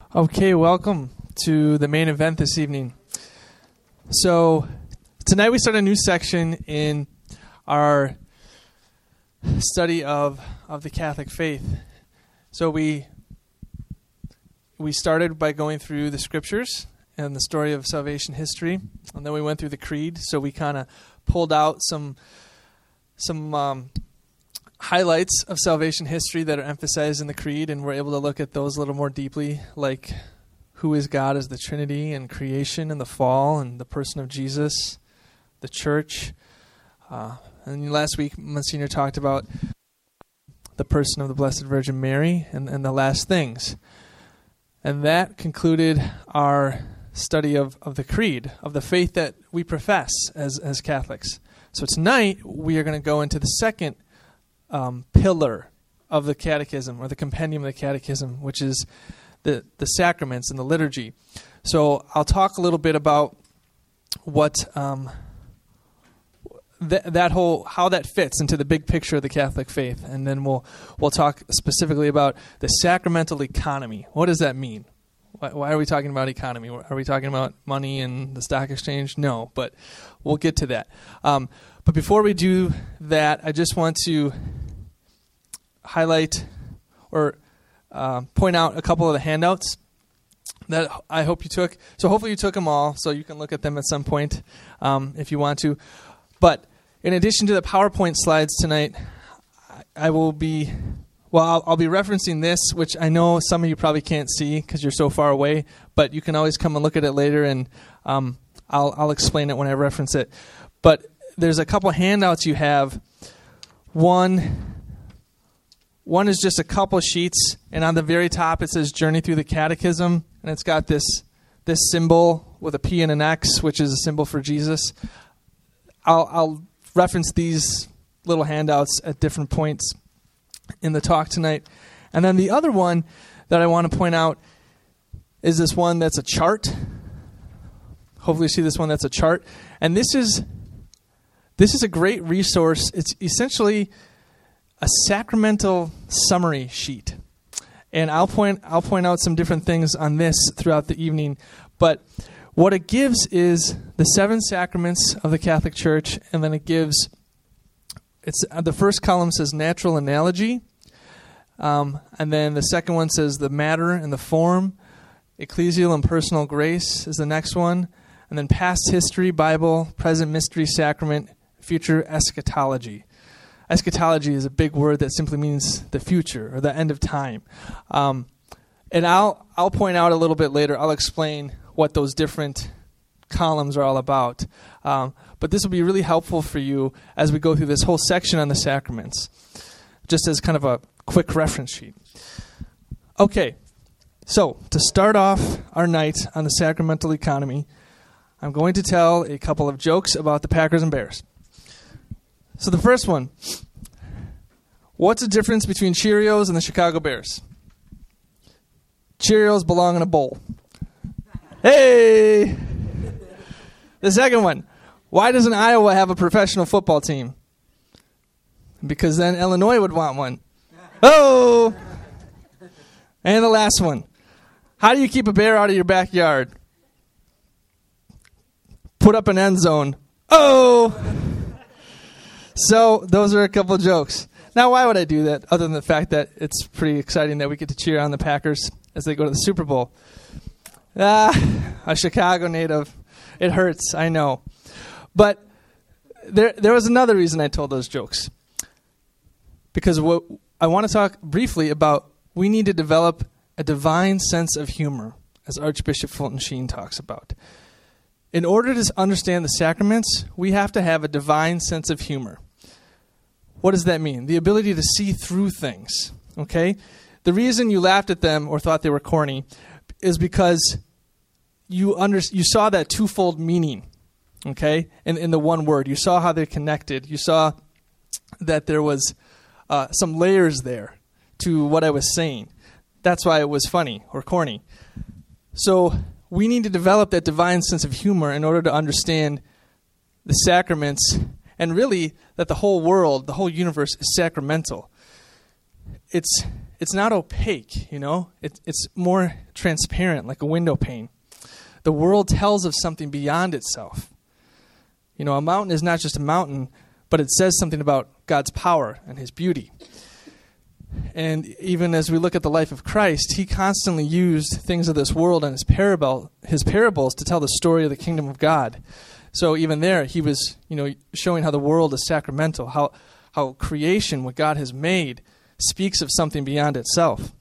Okay, welcome to the main event this evening. So tonight we start a new section in our study of the Catholic faith. So we started by going through the scriptures and the story of salvation history, and then we went through the creed. So we kind of pulled out some highlights of salvation history that are emphasized in the creed, and we're able to look at those a little more deeply, like who is God as the Trinity and creation and the fall and the person of Jesus, the church. And last week, Monsignor talked about the person of the Blessed Virgin Mary and the last things. And that concluded our study of the creed, of the faith that we profess as Catholics. So tonight, we are going to go into the second pillar of the catechism, or the compendium of the catechism, which is the sacraments and the liturgy. So I'll talk a little bit about what how that fits into the big picture of the Catholic faith, and then we'll talk specifically about the sacramental economy. What does that mean? Why are we talking about economy? Are we talking about money and the stock exchange? No, but we'll get to that. But before we do that, I just want to highlight or point out a couple of the handouts that I hope you took. So hopefully you took them all, so you can look at them at some point if you want to. But in addition to the PowerPoint slides tonight, I'll be referencing this, which I know some of you probably can't see because you're so far away, but you can always come and look at it later, and I'll explain it when I reference it. But there's a couple handouts you have. One is just a couple sheets, and on the very top it says Journey Through the Catechism, and it's got this symbol with a P and an X, which is a symbol for Jesus. I'll reference these little handouts at different points in the talk tonight. And then the other one that I want to point out is this one that's a chart. Hopefully you see this one that's a chart. And this is a great resource. It's essentially a sacramental summary sheet. And I'll point out some different things on this throughout the evening. But what it gives is the 7 sacraments of the Catholic Church, and then the first column says natural analogy, and then the second one says the matter and the form. Ecclesial and personal grace is the next one, and then past history, Bible, present mystery, sacrament, future eschatology. Eschatology is a big word that simply means the future or the end of time. And I'll point out a little bit later. I'll explain what those different columns are all about. But this will be really helpful for you as we go through this whole section on the sacraments, just as kind of a quick reference sheet. Okay, so to start off our night on the sacramental economy, I'm going to tell a couple of jokes about the Packers and Bears. So the first one, what's the difference between Cheerios and the Chicago Bears? Cheerios belong in a bowl. Hey! The second one, why doesn't Iowa have a professional football team? Because then Illinois would want one. Oh! And the last one, how do you keep a bear out of your backyard? Put up an end zone. Oh! So those are a couple of jokes. Now, why would I do that other than the fact that it's pretty exciting that we get to cheer on the Packers as they go to the Super Bowl? A Chicago native. It hurts, I know. But there was another reason I told those jokes. Because what I want to talk briefly about, we need to develop a divine sense of humor, as Archbishop Fulton Sheen talks about. In order to understand the sacraments, we have to have a divine sense of humor. What does that mean? The ability to see through things, okay? The reason you laughed at them or thought they were corny is because you saw that twofold meaning, okay, in the one word. You saw how they're connected. You saw that there was some layers there to what I was saying. That's why it was funny or corny. So we need to develop that divine sense of humor in order to understand the sacraments, and really that the whole world, the whole universe is sacramental. It's it's not opaque, It's more transparent, like a window pane. The world tells of something beyond itself. A mountain is not just a mountain, but it says something about God's power and his beauty. And even as we look at the life of Christ, he constantly used things of this world and his parables to tell the story of the kingdom of God. So even there, he was, showing how the world is sacramental, how creation, what God has made, speaks of something beyond itself.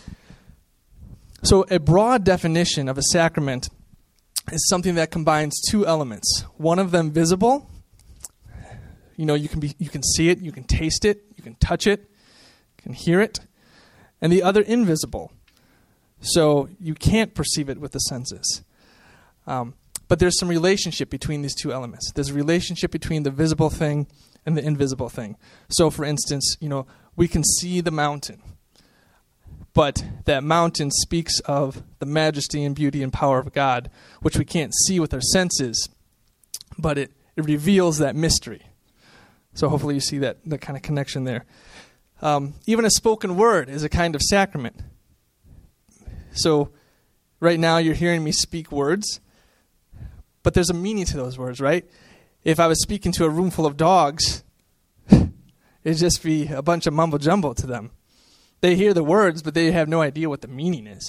So a broad definition of a sacrament is something that combines two elements. One of them visible. You can see it, you can taste it, you can touch it, you can hear it. And the other invisible. So you can't perceive it with the senses. But there's some relationship between these two elements. There's a relationship between the visible thing and the invisible thing. So for instance, we can see the mountain. But that mountain speaks of the majesty and beauty and power of God, which we can't see with our senses, but it reveals that mystery. So hopefully you see that kind of connection there. Even a spoken word is a kind of sacrament. So right now you're hearing me speak words, but there's a meaning to those words, right? If I was speaking to a room full of dogs, it'd just be a bunch of mumbo jumbo to them. They hear the words, but they have no idea what the meaning is.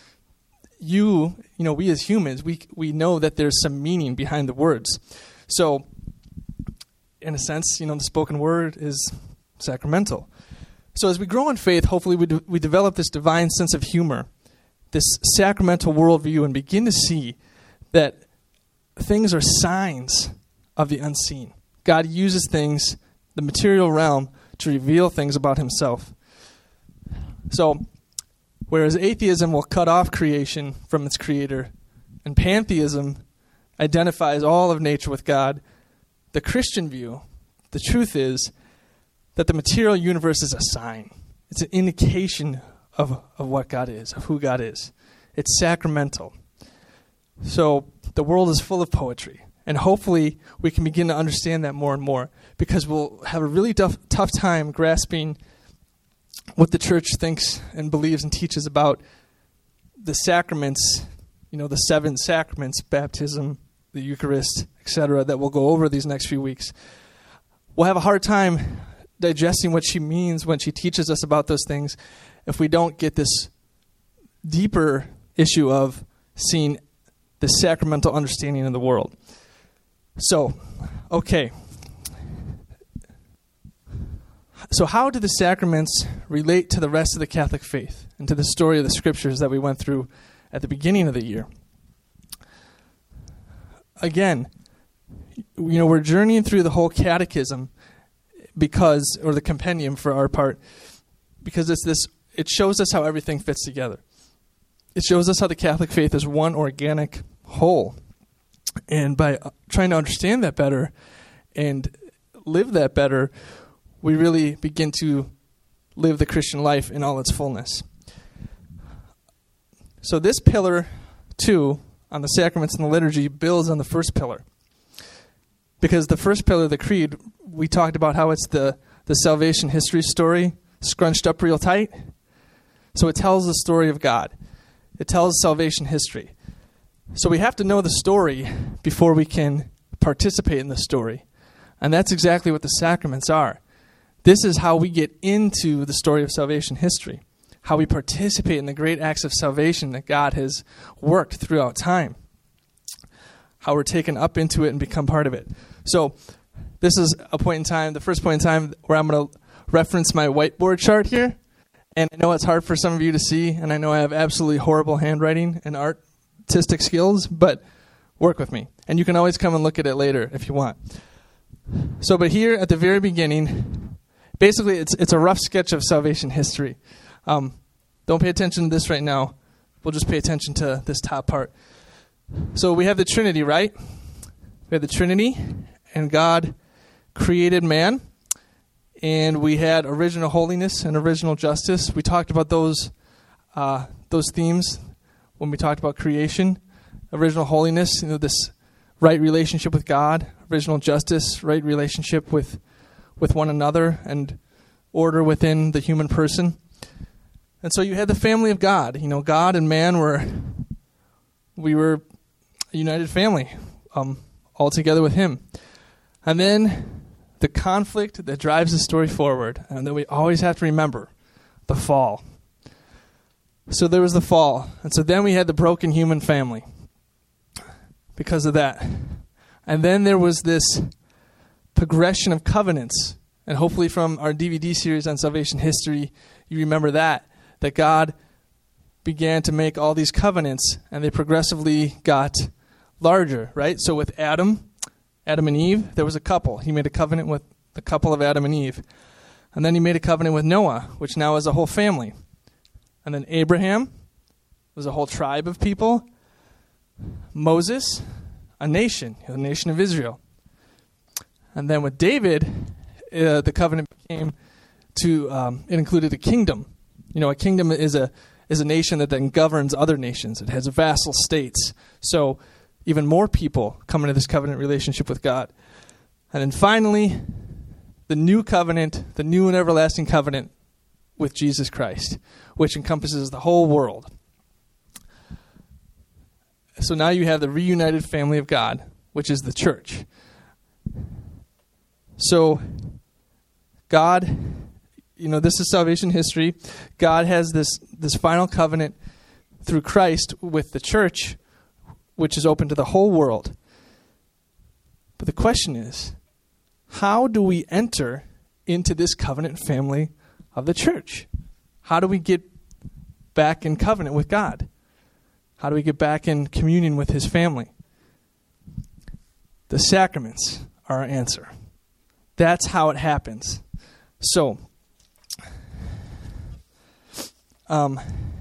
We as humans, we know that there's some meaning behind the words. So, in a sense, the spoken word is sacramental. So as we grow in faith, hopefully we develop this divine sense of humor, this sacramental worldview, and begin to see that things are signs of the unseen. God uses things, the material realm, to reveal things about himself. So, whereas atheism will cut off creation from its creator, and pantheism identifies all of nature with God, the Christian view, the truth is that the material universe is a sign. It's an indication of what God is, of who God is. It's sacramental. So the world is full of poetry, and hopefully we can begin to understand that more and more, because we'll have a really tough time grasping what the church thinks and believes and teaches about the sacraments, the 7 sacraments, baptism, the Eucharist, etc., that we'll go over these next few weeks. We'll have a hard time digesting what she means when she teaches us about those things if we don't get this deeper issue of seeing the sacramental understanding of the world. So, okay. So how do the sacraments relate to the rest of the Catholic faith and to the story of the scriptures that we went through at the beginning of the year? Again, we're journeying through the whole catechism or the compendium for our part, because it shows us how everything fits together. It shows us how the Catholic faith is one organic whole. And by trying to understand that better and live that better, we really begin to live the Christian life in all its fullness. So this pillar 2 on the sacraments and the liturgy builds on the first pillar. Because the first pillar, the creed, we talked about how it's the salvation history story scrunched up real tight. So it tells the story of God. It tells salvation history. So we have to know the story before we can participate in the story. And that's exactly what the sacraments are. This is how we get into the story of salvation history, how we participate in the great acts of salvation that God has worked throughout time, how we're taken up into it and become part of it. So this is a point in time, the first point in time, where I'm going to reference my whiteboard chart here. And I know it's hard for some of you to see, and I know I have absolutely horrible handwriting and artistic skills, but work with me. And you can always come and look at it later if you want. So, but here at the very beginning, basically it's a rough sketch of salvation history. Don't pay attention to this right now. We'll just pay attention to this top part. So we have the Trinity, right? We have the Trinity, and God created man. And we had original holiness and original justice. We talked about those themes when we talked about creation. Original holiness, this right relationship with God. Original justice, right relationship with one another, and order within the human person. And so you had the family of God. God and man we were a united family, all together with him. And then the conflict that drives the story forward, and that we always have to remember, the fall. So there was the fall. And so then we had the broken human family because of that. And then there was this progression of covenants. And hopefully from our DVD series on salvation history, you remember that God began to make all these covenants, and they progressively got larger, right? So with Adam and Eve, there was a couple. He made a covenant with the couple of Adam and Eve. And then he made a covenant with Noah, which now is a whole family. And then Abraham was a whole tribe of people. Moses, a nation of Israel. And then with David, the covenant became it included a kingdom. A kingdom is a nation that then governs other nations. It has vassal states. So even more people come into this covenant relationship with God. And then finally, the new covenant, the new and everlasting covenant with Jesus Christ, which encompasses the whole world. So now you have the reunited family of God, which is the church. So God, this is salvation history. God has this final covenant through Christ with the church, which is open to the whole world. But the question is, how do we enter into this covenant family of the church? How do we get back in covenant with God? How do we get back in communion with his family? The sacraments are our answer. That's how it happens. So, and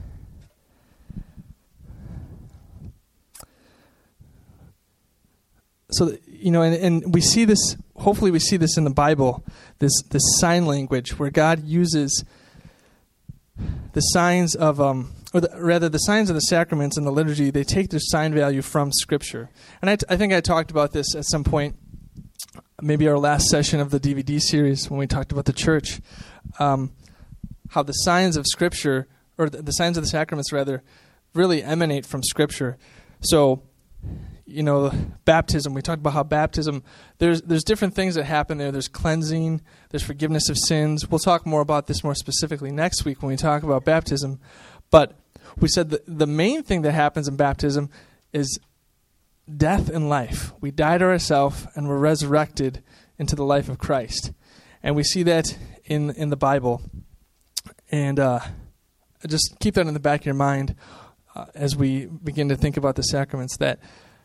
we see this, hopefully we see this in the Bible, this sign language where God uses the signs of, the signs of the sacraments in the liturgy. They take their sign value from Scripture. And I think I talked about this at some point, maybe our last session of the DVD series when we talked about the church, how the signs of Scripture, or the signs of the sacraments rather, really emanate from Scripture. So, baptism, we talked about how baptism, there's different things that happen there. There's cleansing, there's forgiveness of sins. We'll talk more about this more specifically next week when we talk about baptism. But we said that the main thing that happens in baptism is death and life. We die to ourselves and we're resurrected into the life of Christ. And we see that in the Bible. And just keep that in the back of your mind as we begin to think about the sacraments, that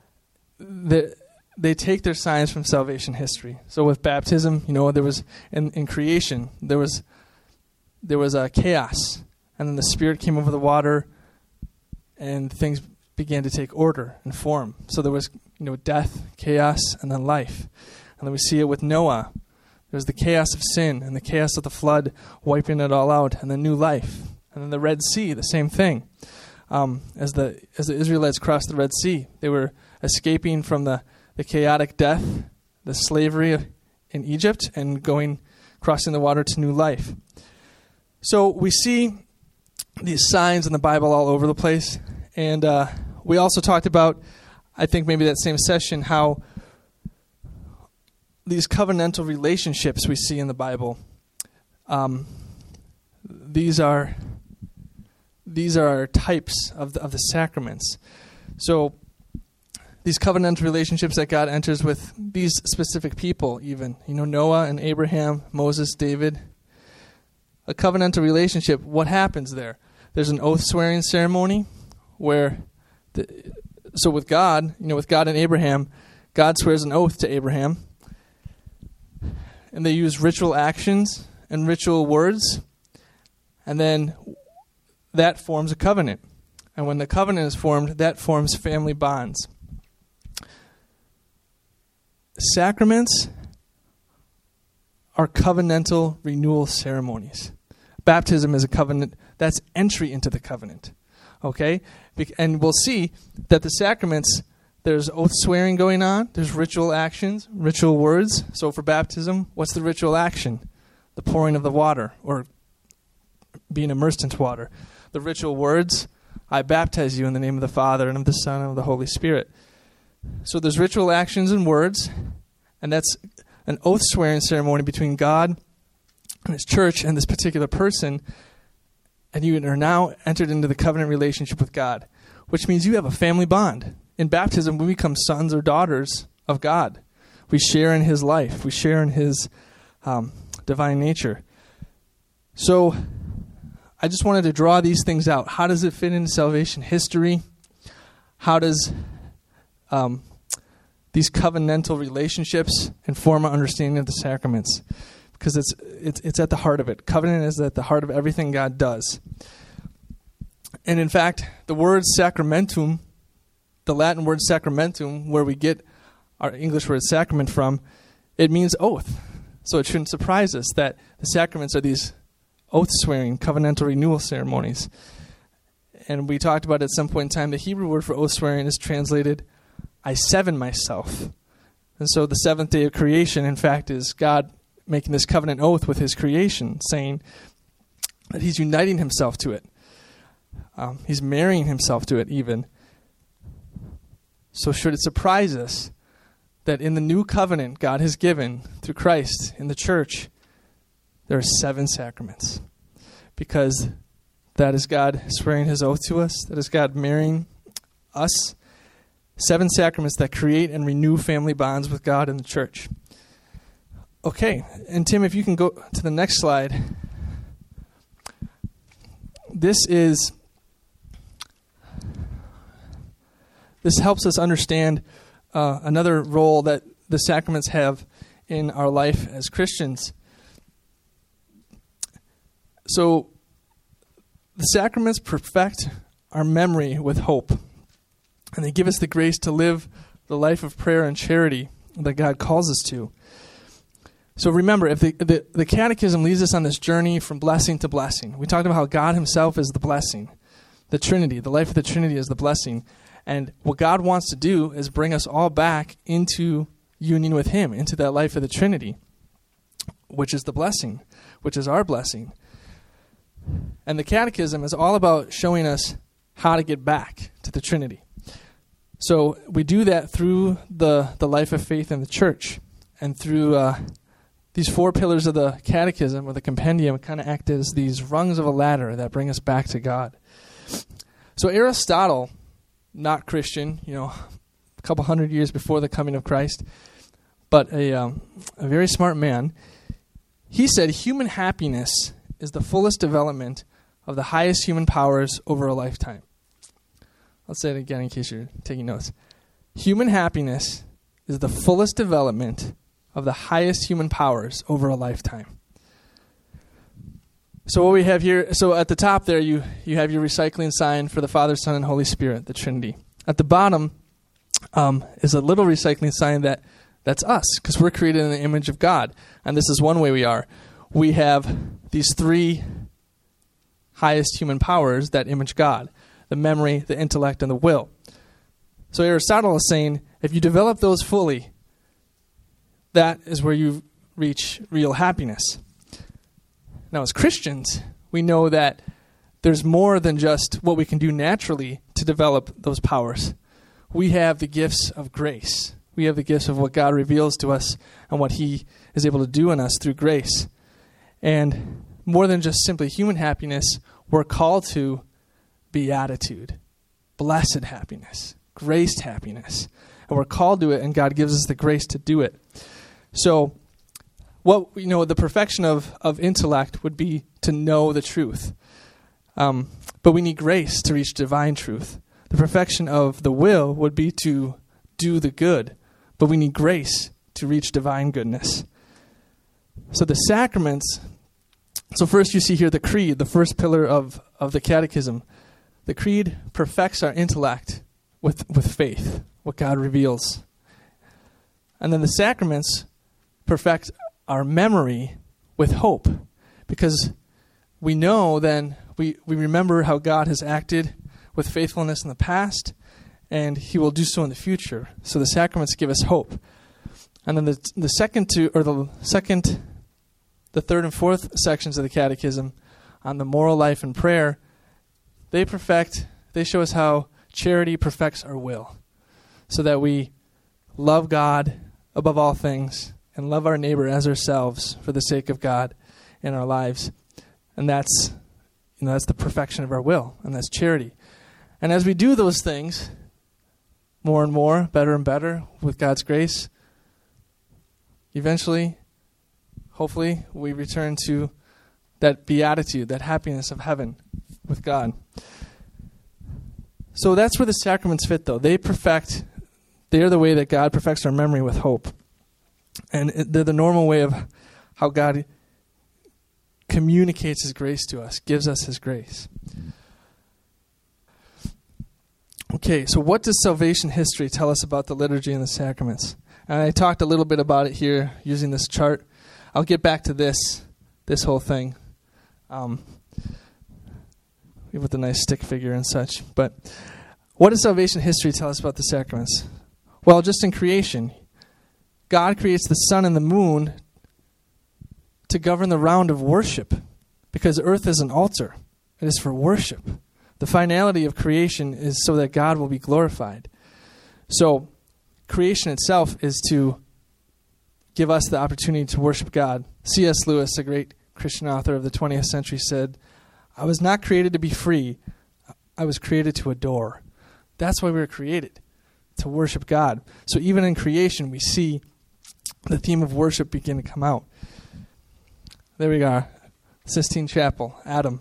they take their signs from salvation history. So with baptism, there was in creation, there was a chaos, and then the Spirit came over the water, and things began to take order and form. So there was death, chaos, and then life. And then we see it with Noah. There was the chaos of sin and the chaos of the flood, wiping it all out, and then new life. And then the Red Sea, the same thing. As the Israelites crossed the Red Sea, they were escaping from the chaotic death, the slavery in Egypt, and crossing the water to new life. So we see these signs in the Bible all over the place. And we also talked about, I think maybe that same session, how these covenantal relationships we see in the Bible, these are types of the sacraments. So these covenantal relationships that God enters with these specific people, even Noah and Abraham, Moses, David, a covenantal relationship. What happens there? There's an oath swearing ceremony where, so with God, with God and Abraham, God swears an oath to Abraham, and they use ritual actions and ritual words, and then that forms a covenant. And when the covenant is formed, that forms family bonds. Sacraments are covenantal renewal ceremonies. Baptism is a covenant. That's entry into the covenant. Okay? And we'll see that the sacraments, there's oath swearing going on. There's ritual actions, ritual words. So for baptism, what's the ritual action? The pouring of the water, or being immersed into water. The ritual words, I baptize you in the name of the Father and of the Son and of the Holy Spirit. So there's ritual actions and words, and that's an oath-swearing ceremony between God and His church and this particular person, and you are now entered into the covenant relationship with God, which means you have a family bond. In baptism, we become sons or daughters of God. We share in His life. We share in His divine nature. So I just wanted to draw these things out. How does it fit into salvation history? How does these covenantal relationships inform our understanding of the sacraments? Because it's at the heart of it. Covenant is at the heart of everything God does. And in fact, the word sacramentum, the Latin word sacramentum, where we get our English word sacrament from, it means oath. So it shouldn't surprise us that the sacraments are these oath-swearing, covenantal renewal ceremonies. And we talked about at some point in time, the Hebrew word for oath-swearing is translated, I seven myself. And so the seventh day of creation, in fact, is God making this covenant oath with His creation, saying that He's uniting Himself to it. He's marrying Himself to it even. So should it surprise us that in the new covenant God has given through Christ in the church, there are 7 sacraments? Because that is God swearing His oath to us. That is God marrying us. 7 sacraments that create and renew family bonds with God and the church. Okay, and Tim, if you can go to the next slide. This helps us understand another role that the sacraments have in our life as Christians. So, the sacraments perfect our memory with hope, and they give us the grace to live the life of prayer and charity that God calls us to. So remember, if the Catechism leads us on this journey from blessing to blessing. We talked about how God Himself is the blessing. The Trinity, the life of the Trinity is the blessing. And what God wants to do is bring us all back into union with Him, into that life of the Trinity, which is the blessing, which is our blessing. And the Catechism is all about showing us how to get back to the Trinity. So we do that through the life of faith in the church, and through these 4 pillars of the Catechism or the compendium kind of act as these rungs of a ladder that bring us back to God. So Aristotle, not Christian, a couple hundred years before the coming of Christ, but a very smart man, he said human happiness is the fullest development of the highest human powers over a lifetime. I'll say it again in case you're taking notes. Human happiness is the fullest development of the highest human powers over a lifetime. So what we have here, so at the top there you have your recycling sign for the Father, Son, and Holy Spirit, the Trinity. At the bottom is a little recycling sign that's us, because we're created in the image of God. And this is one way we are. We have these 3 highest human powers that image God: the memory, the intellect, and the will. So Aristotle is saying, if you develop those fully, that is where you reach real happiness. Now, as Christians, we know that there's more than just what we can do naturally to develop those powers. We have the gifts of grace. We have the gifts of what God reveals to us and what He is able to do in us through grace. And more than just simply human happiness, we're called to beatitude, blessed happiness, graced happiness. And we're called to it, and God gives us the grace to do it. So, the perfection of intellect would be to know the truth. But we need grace to reach divine truth. The perfection of the will would be to do the good. But we need grace to reach divine goodness. So the sacraments, so first you see here the creed, the first pillar of the Catechism. The creed perfects our intellect with faith, what God reveals. And then the sacraments perfect our memory with hope, because we know then, we remember how God has acted with faithfulness in the past, and He will do so in the future. So the sacraments give us hope. And then the third and fourth sections of the Catechism on the moral life and prayer, they show us how charity perfects our will, so that we love God above all things and love our neighbor as ourselves for the sake of God in our lives. And that's the perfection of our will, and that's charity. And as we do those things more and more, better and better, with God's grace, eventually, hopefully, we return to that beatitude, that happiness of heaven with God. So that's where the sacraments fit, though. They are the way that God perfects our memory with hope. And they're the normal way of how God communicates His grace to us, gives us His grace. Okay, so what does salvation history tell us about the liturgy and the sacraments? And I talked a little bit about it here using this chart. I'll get back to this whole thing with the nice stick figure and such. But what does salvation history tell us about the sacraments? Well, just in creation, God creates the sun and the moon to govern the round of worship, because earth is an altar. It is for worship. The finality of creation is so that God will be glorified. So creation itself is to give us the opportunity to worship God. C.S. Lewis, a great Christian author of the 20th century, said, "I was not created to be free. I was created to adore." That's why we were created, to worship God. So even in creation, we see the theme of worship begin to come out. There we are, Sistine Chapel, Adam.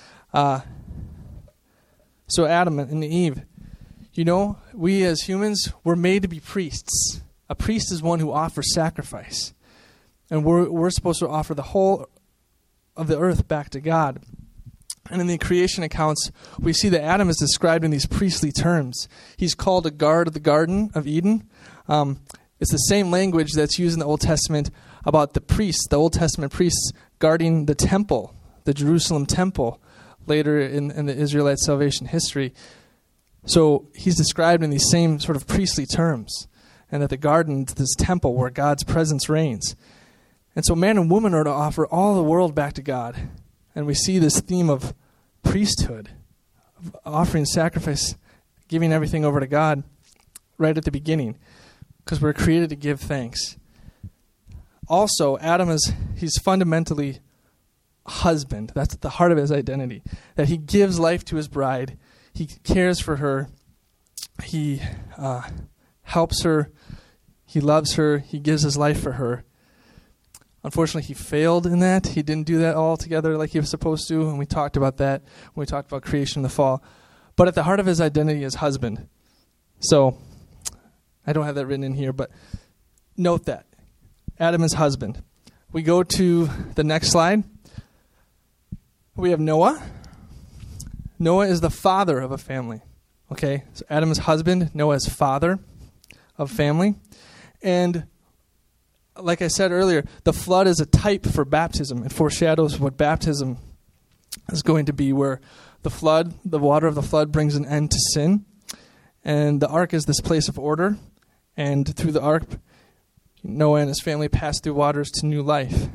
So Adam and Eve, we as humans, we're made to be priests. A priest is one who offers sacrifice. And we're supposed to offer the whole of the earth back to God. And in the creation accounts, we see that Adam is described in these priestly terms. He's called a guard of the Garden of Eden. It's the same language that's used in the Old Testament about the priests, the Old Testament priests guarding the temple, the Jerusalem temple, later in the Israelite salvation history. So he's described in these same sort of priestly terms, and that the garden is this temple where God's presence reigns. And so man and woman are to offer all the world back to God. And we see this theme of priesthood, of offering sacrifice, giving everything over to God right at the beginning, because we're created to give thanks. Also, Adam he's fundamentally husband. That's at the heart of his identity, that he gives life to his bride. He cares for her. He helps her. He loves her. He gives his life for her. Unfortunately, he failed in that. He didn't do that all together like he was supposed to, and we talked about that when we talked about creation and the fall. But at the heart of his identity is husband. So, I don't have that written in here, but note that. Adam is husband. We go to the next slide. We have Noah. Noah is the father of a family. Okay, so Adam is husband, Noah is father of family. And like I said earlier, the flood is a type for baptism. It foreshadows what baptism is going to be, where the water of the flood brings an end to sin. And the ark is this place of order. And through the ark, Noah and his family passed through waters to new life.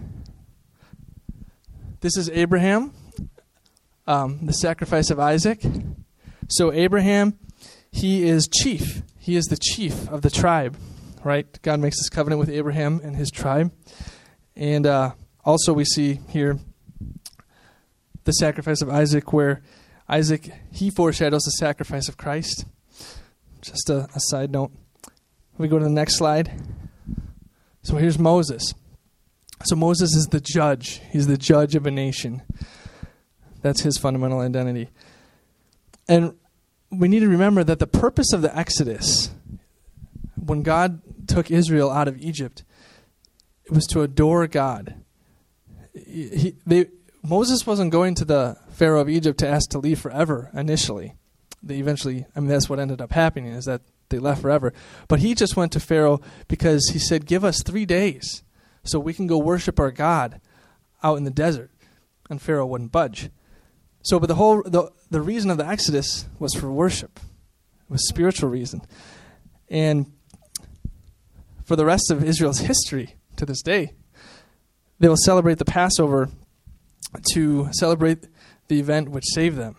This is Abraham, the sacrifice of Isaac. So Abraham, he is chief. He is the chief of the tribe, right? God makes this covenant with Abraham and his tribe. And also we see here the sacrifice of Isaac, where Isaac, he foreshadows the sacrifice of Christ. Just a side note. We go to the next slide. So here's Moses. So Moses is the judge. He's the judge of a nation. That's his fundamental identity. And we need to remember that the purpose of the Exodus, when God took Israel out of Egypt, it was to adore God. Moses wasn't going to the Pharaoh of Egypt to ask to leave forever initially. That's what ended up happening, is that they left forever. But he just went to Pharaoh because he said, give us 3 days so we can go worship our God out in the desert. And Pharaoh wouldn't budge. So, but the reason of the Exodus was for worship. It was spiritual reason. And for the rest of Israel's history to this day, they will celebrate the Passover to celebrate the event which saved them.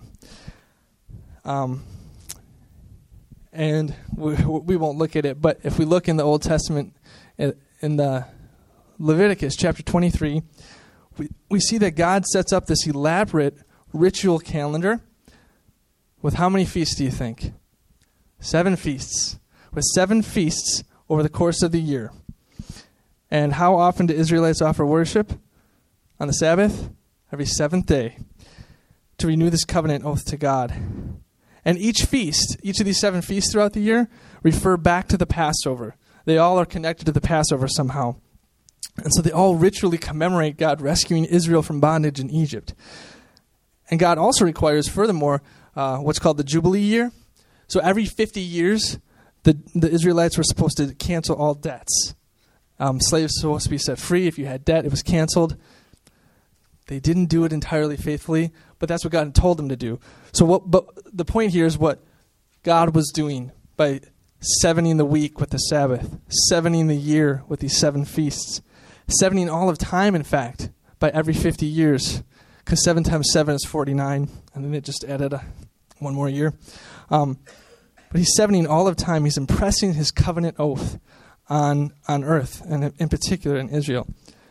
And we won't look at it, but if we look in the Old Testament, in the Leviticus chapter 23, we see that God sets up this elaborate ritual calendar with how many feasts do you think? 7 feasts. With 7 feasts over the course of the year. And how often do Israelites offer worship? On the Sabbath? Every 7th day. To renew this covenant oath to God. And each feast, each of these 7 feasts throughout the year, refer back to the Passover. They all are connected to the Passover somehow. And so they all ritually commemorate God rescuing Israel from bondage in Egypt. And God also requires, furthermore, what's called the Jubilee year. So every 50 years, the Israelites were supposed to cancel all debts. Slaves were supposed to be set free. If you had debt, it was canceled. They didn't do it entirely faithfully, but that's what God told them to do. But the point here is what God was doing by 70ing the week with the Sabbath, 70ing the year with these 7 feasts, 70ing all of time, in fact, by every 50 years, because 7 times 7 is 49, and then it just added one more year. But he's 70ing all of time. He's impressing his covenant oath on earth, and in particular in Israel.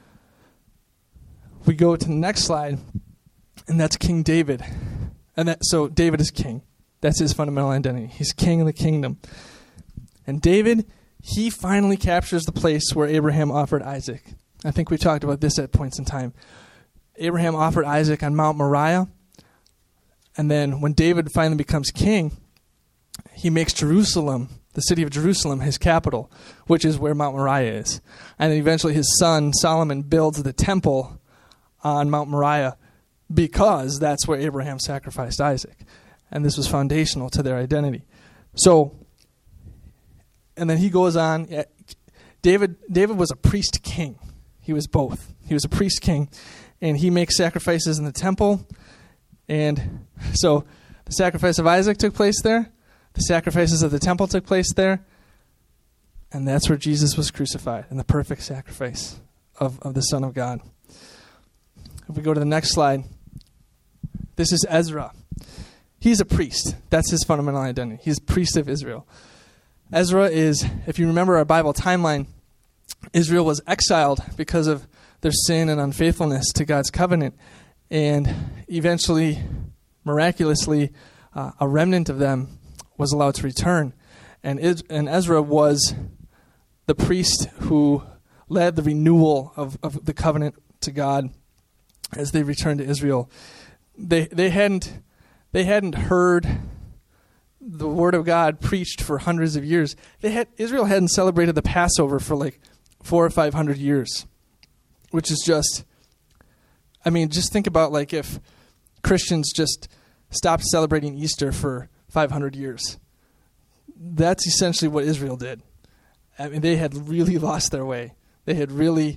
We go to the next slide, and that's King David. So David is king. That's his fundamental identity. He's king of the kingdom. And David, he finally captures the place where Abraham offered Isaac. I think we talked about this at points in time. Abraham offered Isaac on Mount Moriah. And then when David finally becomes king, he makes Jerusalem, the city of Jerusalem, his capital, which is where Mount Moriah is. And then eventually his son, Solomon, builds the temple on Mount Moriah because that's where Abraham sacrificed Isaac. And this was foundational to their identity. So, and then he goes on. David was a priest king. He was both. He was a priest king, and he makes sacrifices in the temple. And so the sacrifice of Isaac took place there. The sacrifices of the temple took place there. And that's where Jesus was crucified, in the perfect sacrifice of the Son of God. If we go to the next slide, this is Ezra. He's a priest. That's his fundamental identity. He's priest of Israel. Ezra is, if you remember our Bible timeline, Israel was exiled because of their sin and unfaithfulness to God's covenant. And eventually, miraculously, a remnant of them was allowed to return. And Ezra was the priest who led the renewal of the covenant to God as they returned to Israel. They hadn't heard the word of God preached for hundreds of years. Israel hadn't celebrated the Passover for like 400 or 500 years, which is just, just think about like if Christians just stopped celebrating Easter for 500 years. That's essentially what Israel did. They had really lost their way. They had really,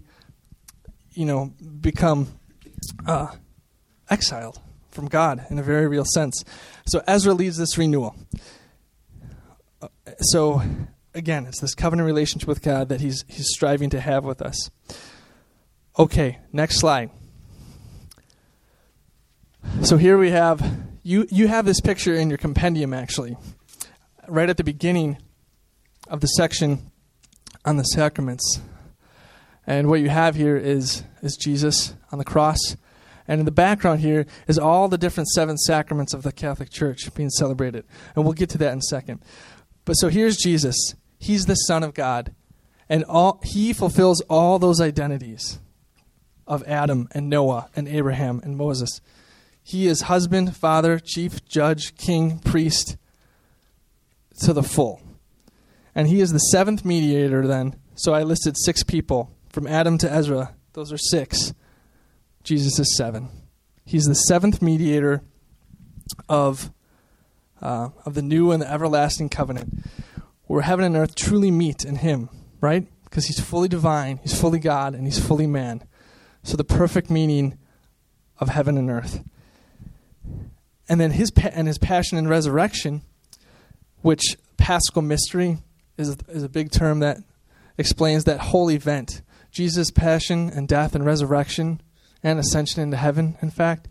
become exiled from God in a very real sense. So Ezra leads this renewal. So again, it's this covenant relationship with God that he's striving to have with us. Okay, next slide. So here we have, you have this picture in your compendium actually, right at the beginning of the section on the sacraments. And what you have here is Jesus on the cross. And in the background here is all the different 7 sacraments of the Catholic Church being celebrated. And we'll get to that in a second. But so here's Jesus. He's the Son of God. And he fulfills all those identities of Adam and Noah and Abraham and Moses. He is husband, father, chief, judge, king, priest to the full. And he is the 7th mediator then. So I listed 6 people. From Adam to Ezra, those are 6. Jesus is 7. He's the 7th mediator of the new and the everlasting covenant, where heaven and earth truly meet in him, right? Because he's fully divine, he's fully God, and he's fully man. So the perfect meaning of heaven and earth. And then his passion and resurrection, which Paschal mystery is a big term that explains that whole event. Jesus' passion and death and resurrection and ascension into heaven, in fact,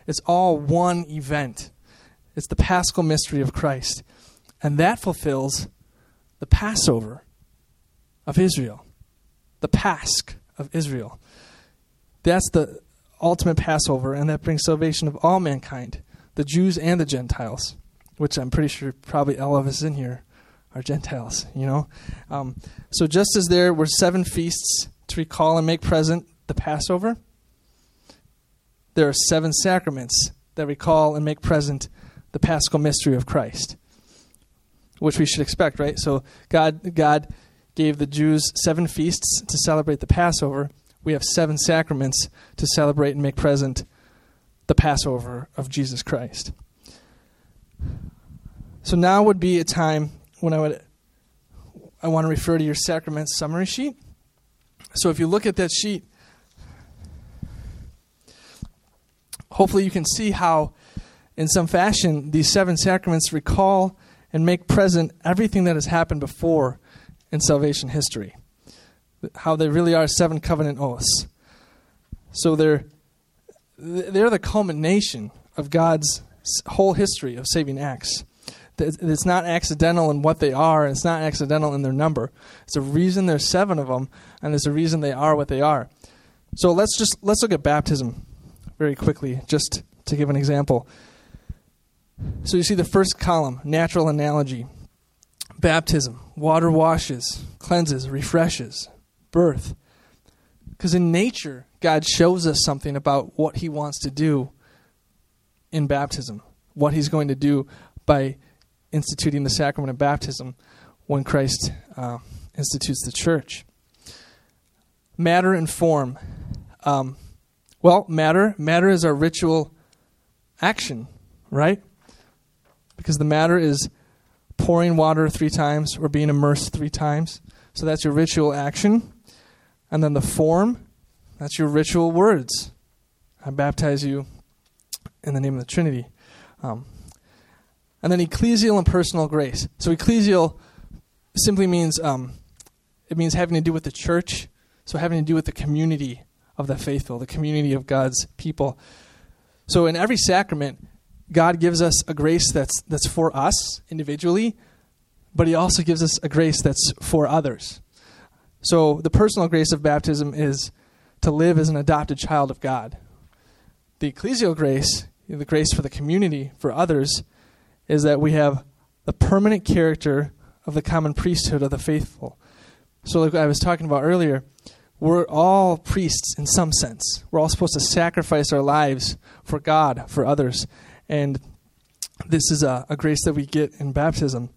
It's all one event. It's the Paschal mystery of Christ. And that fulfills the Passover of Israel. The Pasch of Israel. That's the ultimate Passover, and that brings salvation of all mankind, the Jews and the Gentiles, which I'm pretty sure probably all of us in here are Gentiles, you know. So just as there were 7 feasts to recall and make present the Passover, there are 7 sacraments that recall and make present the Paschal mystery of Christ, which we should expect, right? So God gave the Jews 7 feasts to celebrate the Passover. We have 7 sacraments to celebrate and make present the Passover of Jesus Christ. So now would be a time when I want to refer to your sacrament summary sheet. So if you look at that sheet, hopefully you can see how, in some fashion, these 7 sacraments recall and make present everything that has happened before in salvation history. How they really are 7 covenant oaths. So they're the culmination of God's whole history of saving acts. It's not accidental in what they are, and it's not accidental in their number. It's a reason there's 7 of them, and there's a reason they are what they are. So let's look at baptism very quickly, just to give an example. So you see the first column, natural analogy. Baptism, water washes, cleanses, refreshes, birth. Because in nature, God shows us something about what he wants to do in baptism, what he's going to do by instituting the sacrament of baptism when Christ institutes the church. Matter and form. Matter is our ritual action, right? Because the matter is pouring water 3 times or being immersed 3 times. So that's your ritual action. And then the form, that's your ritual words. I baptize you in the name of the Trinity. And then ecclesial and personal grace. So ecclesial simply means, it means having to do with the church. So having to do with the community of the faithful, the community of God's people. So in every sacrament, God gives us a grace that's for us individually, but he also gives us a grace that's for others. So the personal grace of baptism is to live as an adopted child of God. The ecclesial grace, the grace for the community, for others, is that we have the permanent character of the common priesthood of the faithful. So like I was talking about earlier, we're all priests in some sense. We're all supposed to sacrifice our lives for God, for others. And this is a grace that we get in baptism.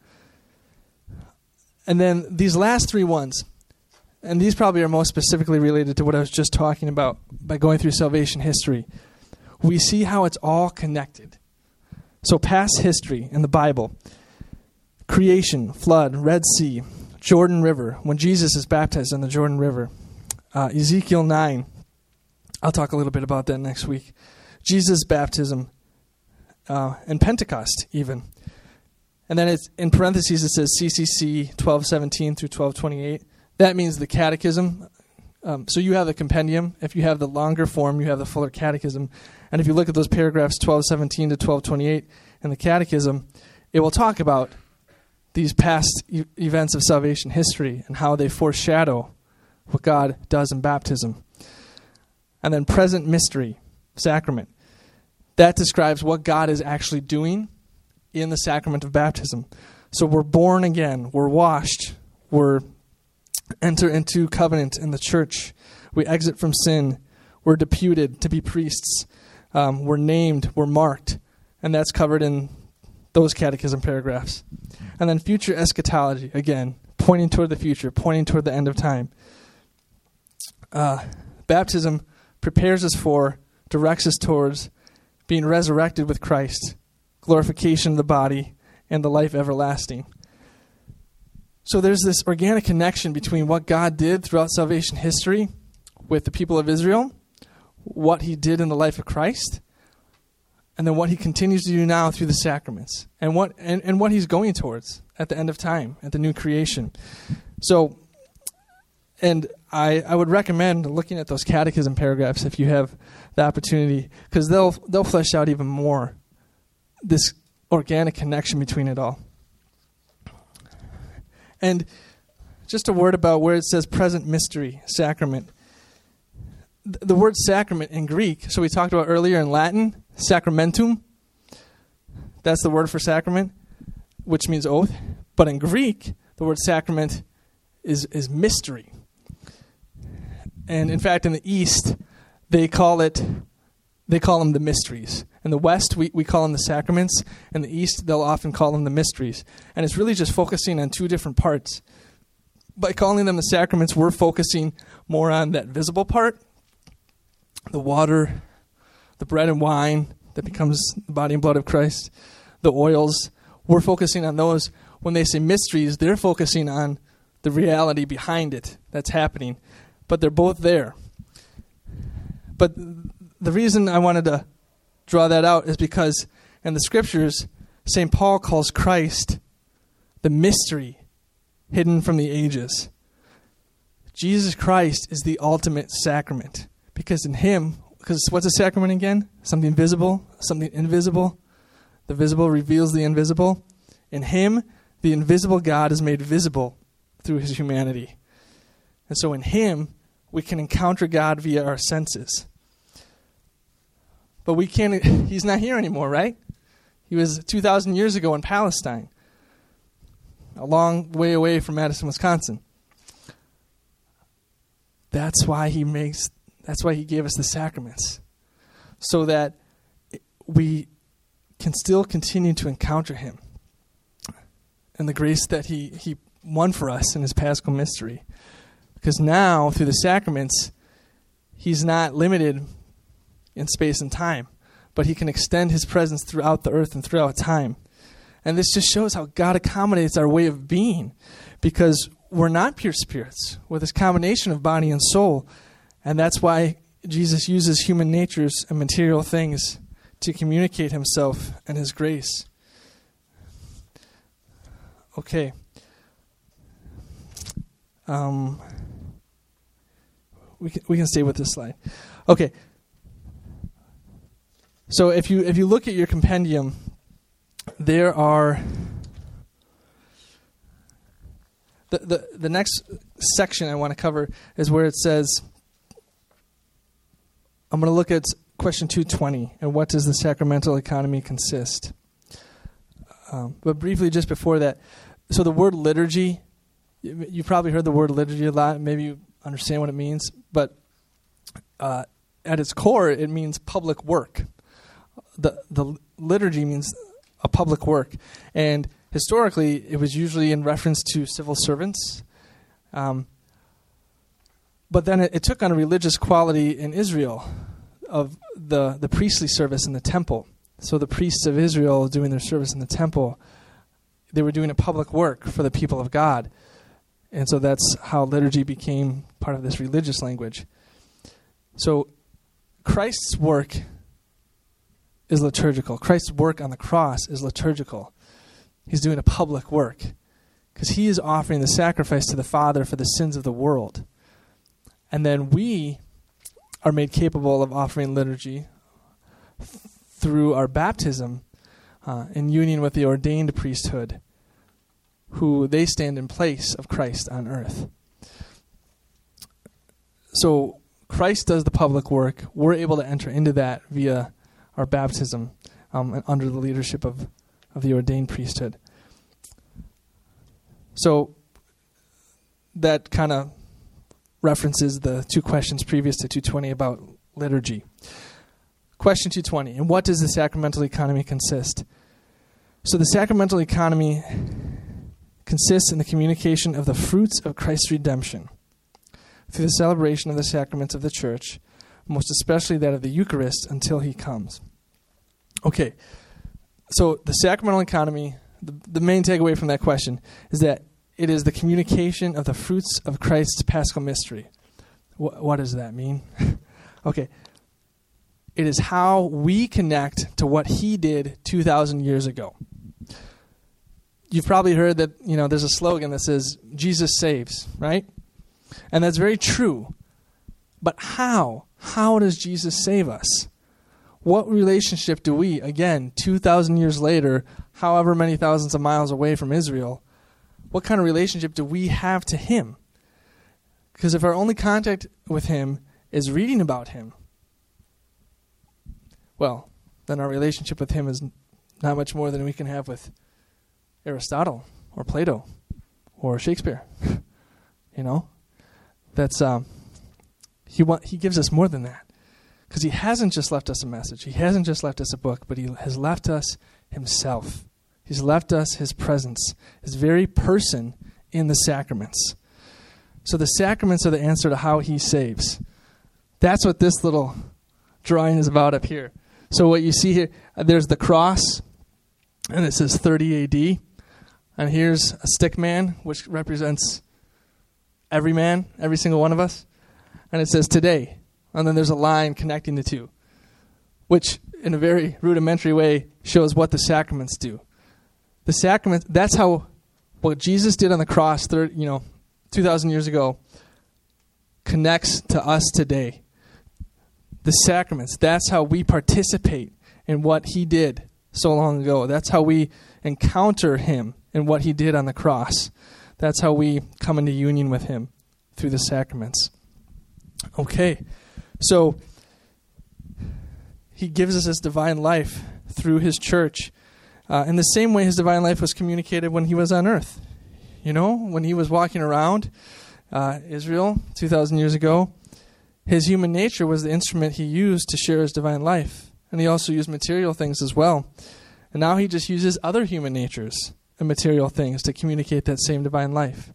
And then these last 3 ones, and these probably are most specifically related to what I was just talking about by going through salvation history. We see how it's all connected. So past history in the Bible, creation, flood, Red Sea, Jordan River, when Jesus is baptized in the Jordan River, Ezekiel 9, I'll talk a little bit about that next week, Jesus' baptism, and Pentecost even. And then it's in parentheses it says CCC 1217 through 1228. That means the catechism. So you have the compendium. If you have the longer form, you have the fuller catechism. And if you look at those paragraphs 1217 to 1228 in the catechism, it will talk about these past events of salvation history and how they foreshadow what God does in baptism. And then present mystery, sacrament. That describes what God is actually doing in the sacrament of baptism. So we're born again, we're washed, we're enter into covenant in the church, we exit from sin, we're deputed to be priests, we're named, we're marked, and that's covered in those catechism paragraphs. And then future eschatology, again, pointing toward the future, pointing toward the end of time. Baptism prepares us for, directs us towards being resurrected with Christ, glorification of the body, and the life everlasting. So there's this organic connection between what God did throughout salvation history with the people of Israel, what he did in the life of Christ, and then what he continues to do now through the sacraments, and what he's going towards at the end of time, at the new creation. So And I would recommend looking at those catechism paragraphs if you have the opportunity, because they'll flesh out even more this organic connection between it all. And just a word about where it says present mystery, sacrament. The word sacrament in Greek, so we talked about earlier in Latin, sacramentum. That's the word for sacrament, which means oath. But in Greek, the word sacrament is mystery. And in fact, in the East, they call them the mysteries. In the West, we call them the sacraments. In the East, they'll often call them the mysteries. And it's really just focusing on two different parts. By calling them the sacraments, we're focusing more on that visible part, the water, the bread and wine that becomes the body and blood of Christ, the oils. We're focusing on those. When they say mysteries, they're focusing on the reality behind it that's happening. But they're both there. But the reason I wanted to draw that out is because in the Scriptures, St. Paul calls Christ the mystery hidden from the ages. Jesus Christ is the ultimate sacrament. Because in him, because what's a sacrament again? Something visible, something invisible. The visible reveals the invisible. In him, the invisible God is made visible through his humanity. And so in him, we can encounter God via our senses. But we can't, he's not here anymore, right? He was 2,000 years ago in Palestine, a long way away from Madison, Wisconsin. That's why he gave us the sacraments, so that we can still continue to encounter him and the grace that he won for us in his Paschal mystery. Because now, through the sacraments, he's not limited in space and time, but he can extend his presence throughout the earth and throughout time. And this just shows how God accommodates our way of being, because we're not pure spirits. We're this combination of body and soul. And that's why Jesus uses human natures and material things to communicate himself and his grace. Okay. We can stay with this slide. Okay. So if you look at your compendium, there are the next section I want to cover is where it says, I'm going to look at question 220, and what does the sacramental economy consist? But briefly, just before that, so the word liturgy, you've probably heard the word liturgy a lot. Maybe you understand what it means, but at its core, it means public work. The liturgy means a public work, and historically, it was usually in reference to civil servants. But then it took on a religious quality in Israel of the priestly service in the temple. So the priests of Israel doing their service in the temple, they were doing a public work for the people of God. And so that's how liturgy became part of this religious language. So Christ's work is liturgical. Christ's work on the cross is liturgical. He's doing a public work because he is offering the sacrifice to the Father for the sins of the world. And then we are made capable of offering liturgy through our baptism in union with the ordained priesthood, who they stand in place of Christ on earth. So Christ does the public work. We're able to enter into that via our baptism under the leadership of the ordained priesthood. So that kind of references the two questions previous to 220 about liturgy. Question 220, in what does the sacramental economy consist? So the sacramental economy consists in the communication of the fruits of Christ's redemption through the celebration of the sacraments of the Church, most especially that of the Eucharist, until he comes. Okay, so the sacramental economy, the main takeaway from that question is that it is the communication of the fruits of Christ's Paschal mystery. What does that mean? Okay, it is how we connect to what he did 2,000 years ago. You've probably heard that, there's a slogan that says, Jesus saves, right? And that's very true. But how? How does Jesus save us? What relationship do we, again, 2,000 years later, however many thousands of miles away from Israel, what kind of relationship do we have to him? Because if our only contact with him is reading about him, well, then our relationship with him is not much more than we can have with Aristotle or Plato or Shakespeare. That's he gives us more than that, because he hasn't just left us a message. He hasn't just left us a book, but he has left us himself. He's left us his presence, his very person in the sacraments. So the sacraments are the answer to how he saves. That's what this little drawing is about up here. So what you see here, there's the cross, and it says 30 AD. And here's a stick man, which represents every man, every single one of us. And it says today. And then there's a line connecting the two, which in a very rudimentary way shows what the sacraments do. The sacraments, that's how what Jesus did on the cross 2,000 years ago connects to us today. The sacraments, that's how we participate in what he did so long ago. That's how we encounter him in what he did on the cross. That's how we come into union with him, through the sacraments. Okay, so he gives us his divine life through his church. In the same way his divine life was communicated when he was on earth. When he was walking around Israel 2,000 years ago, his human nature was the instrument he used to share his divine life. And he also used material things as well. And now he just uses other human natures and material things to communicate that same divine life.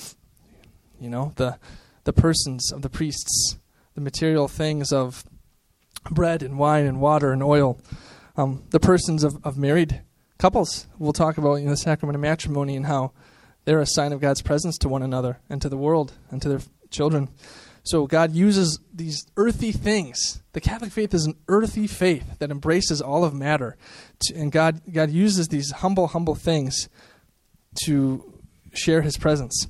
The persons of the priests, the material things of bread and wine and water and oil, the persons of married couples. We'll talk about the sacrament of matrimony and how they're a sign of God's presence to one another and to the world and to their children. So God uses these earthy things. The Catholic faith is an earthy faith that embraces all of matter. And God uses these humble things to share his presence.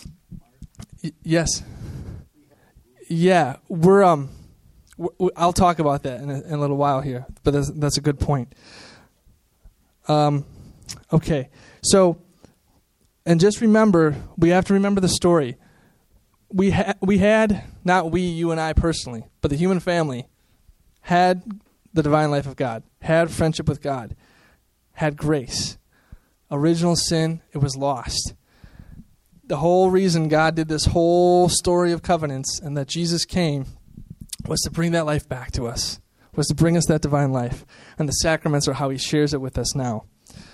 Yes. Yeah, I'll talk about that in a little while here, but that's a good point. Okay, so, and just remember, we have to remember the story. We had, not we, you and I personally, but the human family had the divine life of God, had friendship with God, had grace. Original sin, it was lost. The whole reason God did this whole story of covenants and that Jesus came was to bring that life back to us, was to bring us that divine life. And the sacraments are how he shares it with us now.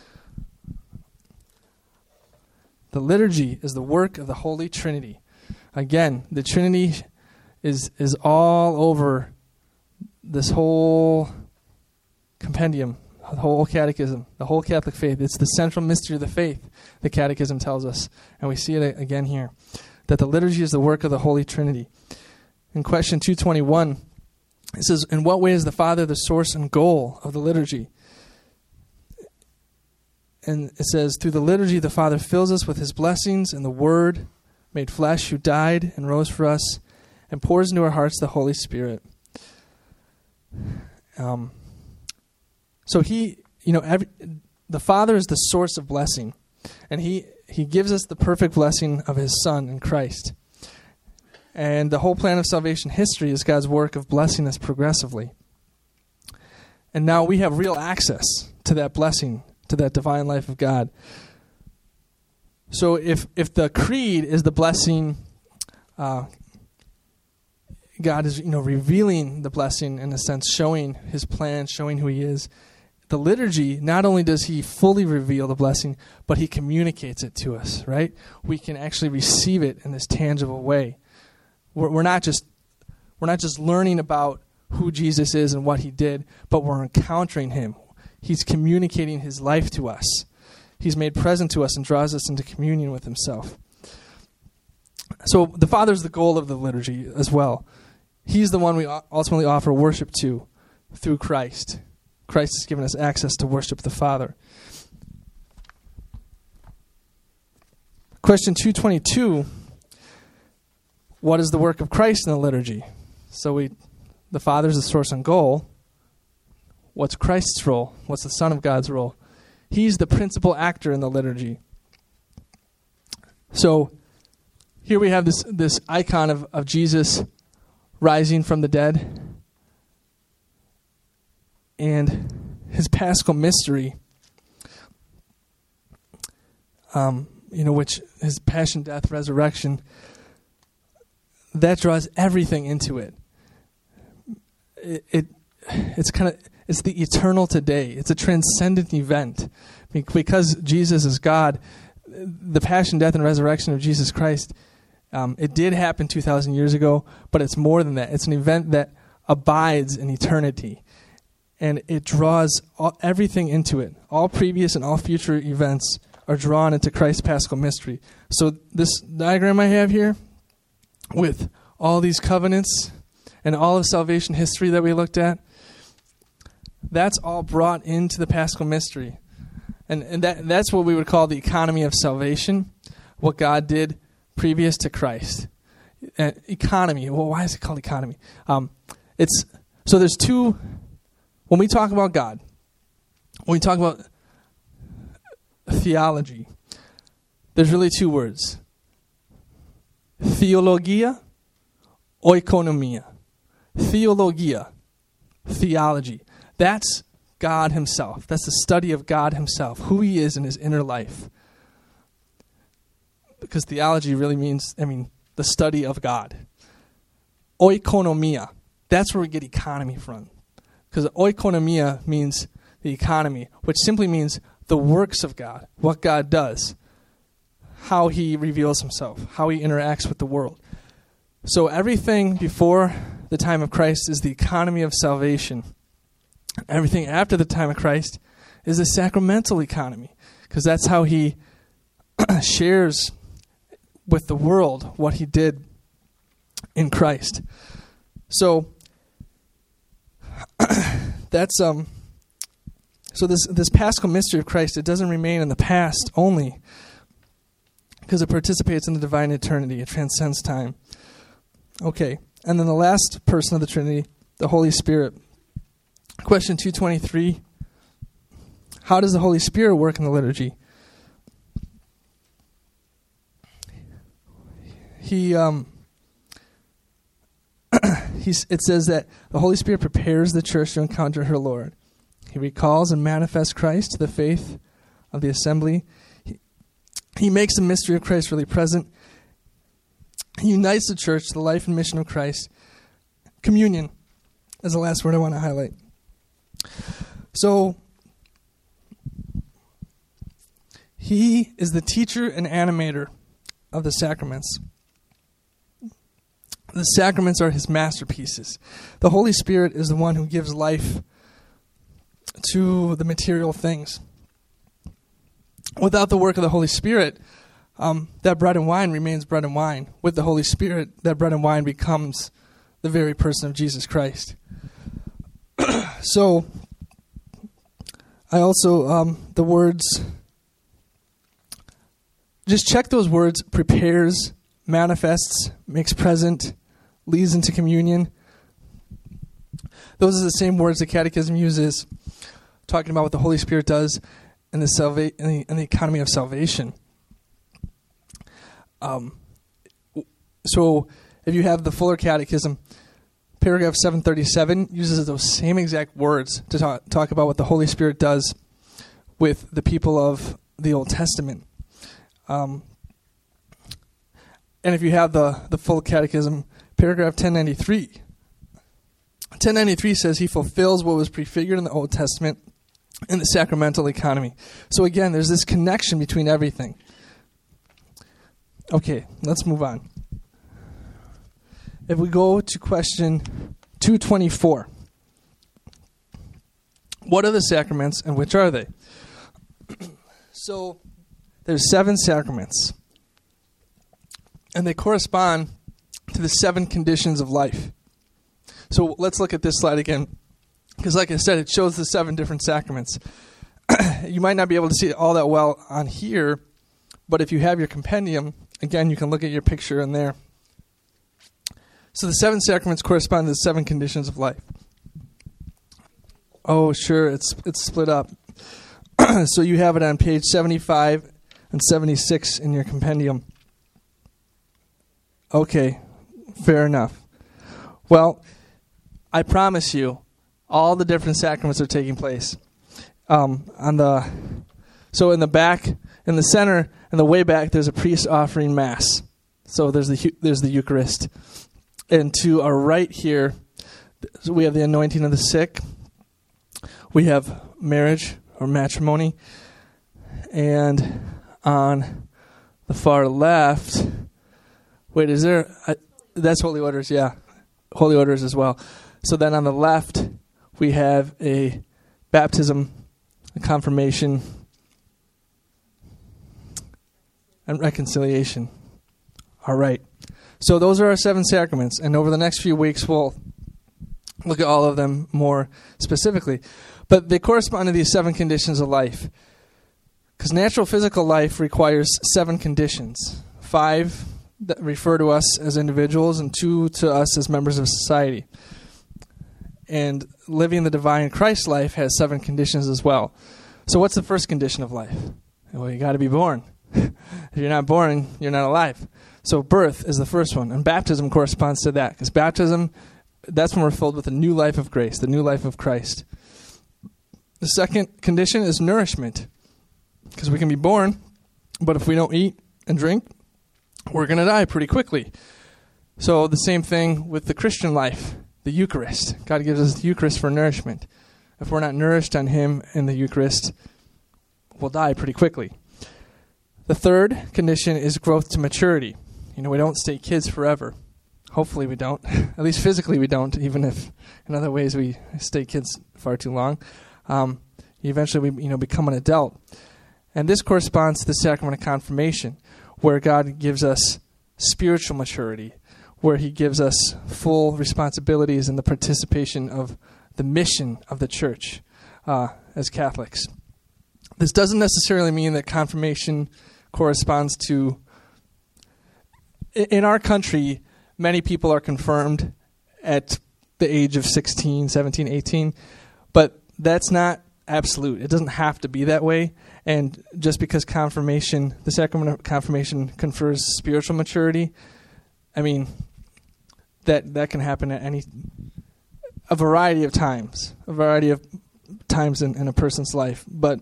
The liturgy is the work of the Holy Trinity. Again, the Trinity is all over this whole compendium, the whole catechism, the whole Catholic faith. It's the central mystery of the faith, the catechism tells us. And we see it again here, that the liturgy is the work of the Holy Trinity. In question 221, it says, in what way is the Father the source and goal of the liturgy? And it says, through the liturgy, the Father fills us with his blessings and the Word made flesh, who died and rose for us, and pours into our hearts the Holy Spirit. So the Father is the source of blessing, and he gives us the perfect blessing of his Son in Christ. And the whole plan of salvation history is God's work of blessing us progressively. And now we have real access to that blessing, to that divine life of God. So if the creed is the blessing, God is revealing the blessing in a sense, showing his plan, showing who he is. The liturgy, not only does he fully reveal the blessing, but he communicates it to us, right? We can actually receive it in this tangible way. We're not just learning about who Jesus is and what he did, but we're encountering him. He's communicating his life to us. He's made present to us and draws us into communion with himself. So the Father is the goal of the liturgy as well. He's the one we ultimately offer worship to through Christ. Christ has given us access to worship the Father. Question 222 what is the work of Christ in the liturgy? So the Father's the source and goal. What's Christ's role? What's the Son of God's role? He's the principal actor in the liturgy. So here we have this icon of Jesus rising from the dead and his paschal mystery, which his passion, death, resurrection, that draws everything into it. It's the eternal today. It's a transcendent event. Because Jesus is God, the passion, death, and resurrection of Jesus Christ, it did happen 2,000 years ago, but it's more than that. It's an event that abides in eternity, and it draws everything into it. All previous and all future events are drawn into Christ's paschal mystery. So this diagram I have here, with all these covenants and all of salvation history that we looked at, that's all brought into the paschal mystery. And that's what we would call the economy of salvation, what God did previous to Christ. Economy. Well, why is it called economy? So there's two. When we talk about God, when we talk about theology, there's really two words: theologia, oikonomia. Theologia, theology. That's God himself. That's the study of God himself, who he is in his inner life. Because theology really means, the study of God. Oikonomia, that's where we get economy from. Because oikonomia means the economy, which simply means the works of God, what God does, how he reveals himself, how he interacts with the world. So everything before the time of Christ is the economy of salvation. Everything after the time of Christ is a sacramental economy, because that's how he shares with the world what he did in Christ. So that's so this paschal mystery of Christ, it doesn't remain in the past only, because it participates in the divine eternity. It transcends time. Okay, and then the last person of the Trinity, the Holy Spirit. Question 223, how does the Holy Spirit work in the liturgy? It says that the Holy Spirit prepares the church to encounter her Lord. He recalls and manifests Christ to the faith of the assembly. He makes the mystery of Christ really present. He unites the church to the life and mission of Christ. Communion is the last word I want to highlight. So, he is the teacher and animator of the sacraments. The sacraments are his masterpieces. The Holy Spirit is the one who gives life to the material things. Without the work of the Holy Spirit, that bread and wine remains bread and wine. With the Holy Spirit, that bread and wine becomes the very person of Jesus Christ. So, I also, the words, just check those words: prepares, manifests, makes present, leads into communion. Those are the same words the Catechism uses, talking about what the Holy Spirit does in the economy of salvation. So, if you have the Fuller Catechism, paragraph 737 uses those same exact words to talk about what the Holy Spirit does with the people of the Old Testament. And if you have the full catechism, paragraph 1093 says he fulfills what was prefigured in the Old Testament in the sacramental economy. So again, there's this connection between everything. Okay, let's move on. If we go to question 224, what are the sacraments and which are they? So there's 7 sacraments, and they correspond to the 7 conditions of life. So let's look at this slide again, because like I said, it shows the 7 different sacraments. You might not be able to see it all that well on here, but if you have your compendium, again, you can look at your picture in there. So the 7 sacraments correspond to the 7 conditions of life. Oh, sure, it's split up. So you have it on page 75 and 76 in your compendium. Okay, fair enough. Well, I promise you, all the different sacraments are taking place. So in the back, in the center, and the way back, there's a priest offering Mass. So there's the Eucharist. And to our right here, we have the anointing of the sick. We have marriage or matrimony. And on the far left, wait, is there... that's Holy Orders, yeah. Holy Orders as well. So then on the left, we have a baptism, a confirmation, and reconciliation. All right. So those are our 7 sacraments. And over the next few weeks, we'll look at all of them more specifically. But they correspond to these 7 conditions of life. Because natural physical life requires 7 conditions. 5 that refer to us as individuals, and 2 to us as members of society. And living the divine Christ life has 7 conditions as well. So what's the first condition of life? Well, you got to be born. If you're not born, you're not alive. So birth is the first one, and baptism corresponds to that. Because baptism, that's when we're filled with the new life of grace, the new life of Christ. The second condition is nourishment. Because we can be born, but if we don't eat and drink, we're going to die pretty quickly. So the same thing with the Christian life, the Eucharist. God gives us the Eucharist for nourishment. If we're not nourished on Him in the Eucharist, we'll die pretty quickly. The third condition is growth to maturity. We don't stay kids forever. Hopefully we don't. At least physically we don't, even if in other ways we stay kids far too long. Eventually we become an adult. And this corresponds to the sacrament of confirmation, where God gives us spiritual maturity, where He gives us full responsibilities in the participation of the mission of the church as Catholics. This doesn't necessarily mean that confirmation corresponds to... In our country, many people are confirmed at the age of 16, 17, 18, but that's not absolute. It doesn't have to be that way. And just because confirmation, the sacrament of confirmation confers spiritual maturity, that can happen at a variety of times in a person's life. But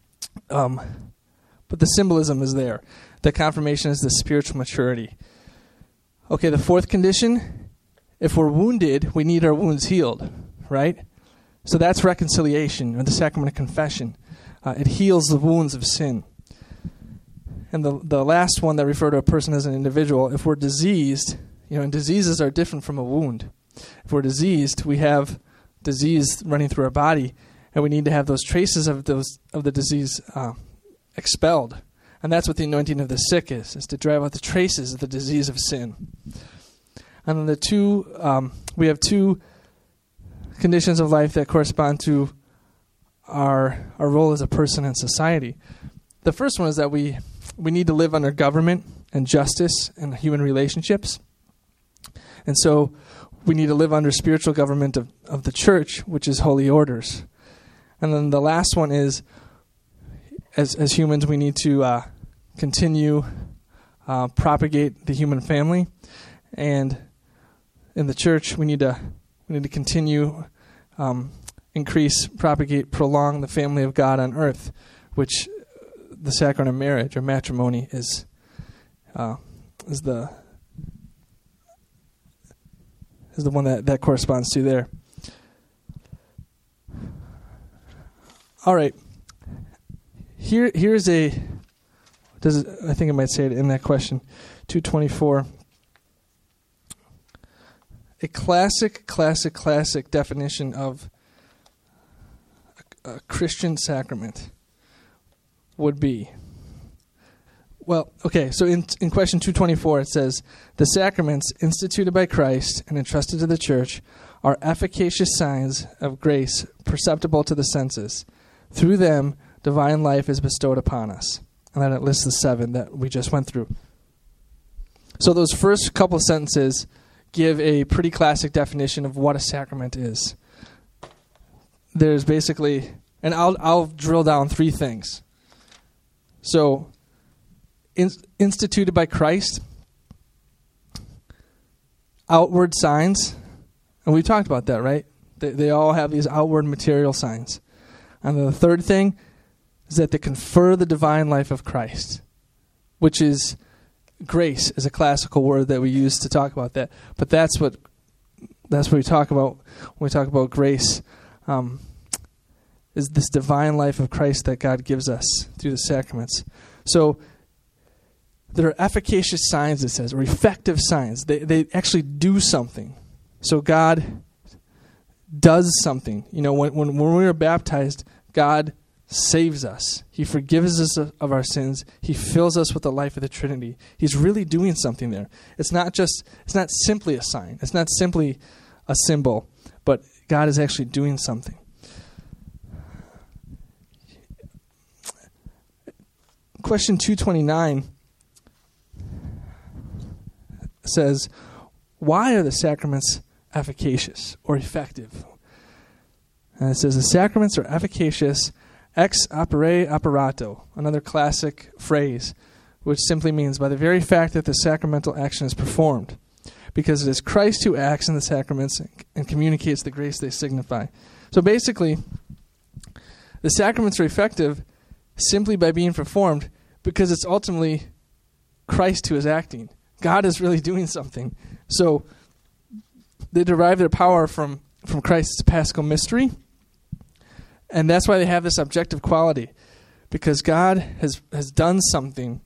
the symbolism is there. The confirmation is the spiritual maturity. Okay, the fourth condition, if we're wounded, we need our wounds healed, right? So that's reconciliation, or the sacrament of confession. It heals the wounds of sin. And the last one that refer to a person as an individual, if we're diseased, and diseases are different from a wound. If we're diseased, we have disease running through our body, and we need to have those traces of the disease expelled. And that's what the anointing of the sick is to drive out the traces of the disease of sin. And then we have 2 conditions of life that correspond to our role as a person in society. The first one is that we need to live under government and justice and human relationships. And so we need to live under spiritual government of the church, which is holy orders. And then the last one is, as humans, we need to continue propagate the human family, and in the church we need to continue increase, propagate, prolong the family of God on earth, which the sacrament of marriage or matrimony is the one that corresponds to there. All right. Here's I think I might say it in that question, 224. A classic definition of a Christian sacrament would be, well, okay, so in question 224 it says, the sacraments instituted by Christ and entrusted to the church are efficacious signs of grace perceptible to the senses. Through them, divine life is bestowed upon us. And then it lists the 7 that we just went through. So those first couple sentences give a pretty classic definition of what a sacrament is. There's basically, and I'll drill down 3 things. So, instituted by Christ, outward signs, and we talked about that, right? They all have these outward material signs. And then the third thing is that they confer the divine life of Christ, which is grace, is a classical word that we use to talk about that. But that's what we talk about when we talk about grace, is this divine life of Christ that God gives us through the sacraments. So there are efficacious signs, it says, or effective signs. They actually do something. So God does something. You know, when we are baptized, God saves us. He forgives us of our sins. He fills us with the life of the Trinity. He's really doing something there. It's not simply a sign. It's not simply a symbol, but God is actually doing something. Question 229 says, why are the sacraments efficacious or effective? And it says the sacraments are efficacious ex opere operato, another classic phrase, which simply means by the very fact that the sacramental action is performed, because it is Christ who acts in the sacraments and communicates the grace they signify. So basically, the sacraments are effective simply by being performed because it's ultimately Christ who is acting. God is really doing something. So they derive their power from Christ's paschal mystery, and that's why they have this objective quality, because God has done something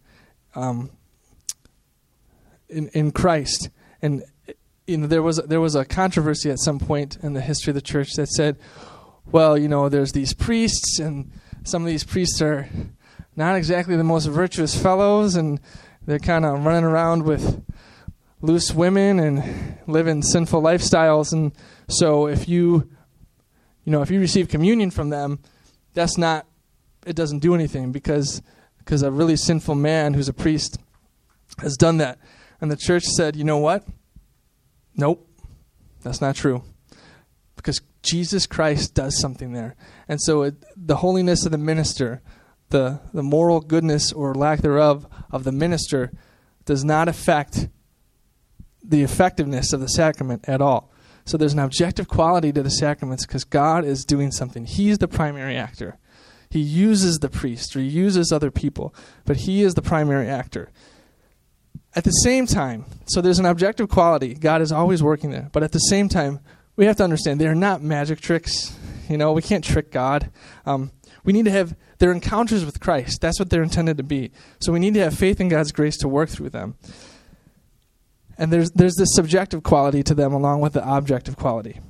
in Christ. And there was a controversy at some point in the history of the church that said, well, there's these priests, and some of these priests are not exactly the most virtuous fellows, and they're kind of running around with loose women and living sinful lifestyles. And so if you receive communion from them, it doesn't do anything because a really sinful man who's a priest has done that. And the church said, you know what? Nope, that's not true. Because Jesus Christ does something there. And so the holiness of the minister, the moral goodness or lack thereof of the minister does not affect the effectiveness of the sacrament at all. So there's an objective quality to the sacraments because God is doing something. He's the primary actor. He uses the priest or he uses other people, but he is the primary actor. At the same time, so there's an objective quality. God is always working there. But at the same time, we have to understand they're not magic tricks. We can't trick God. We need to have their encounters with Christ. That's what they're intended to be. So we need to have faith in God's grace to work through them. And there's this subjective quality to them along with the objective quality.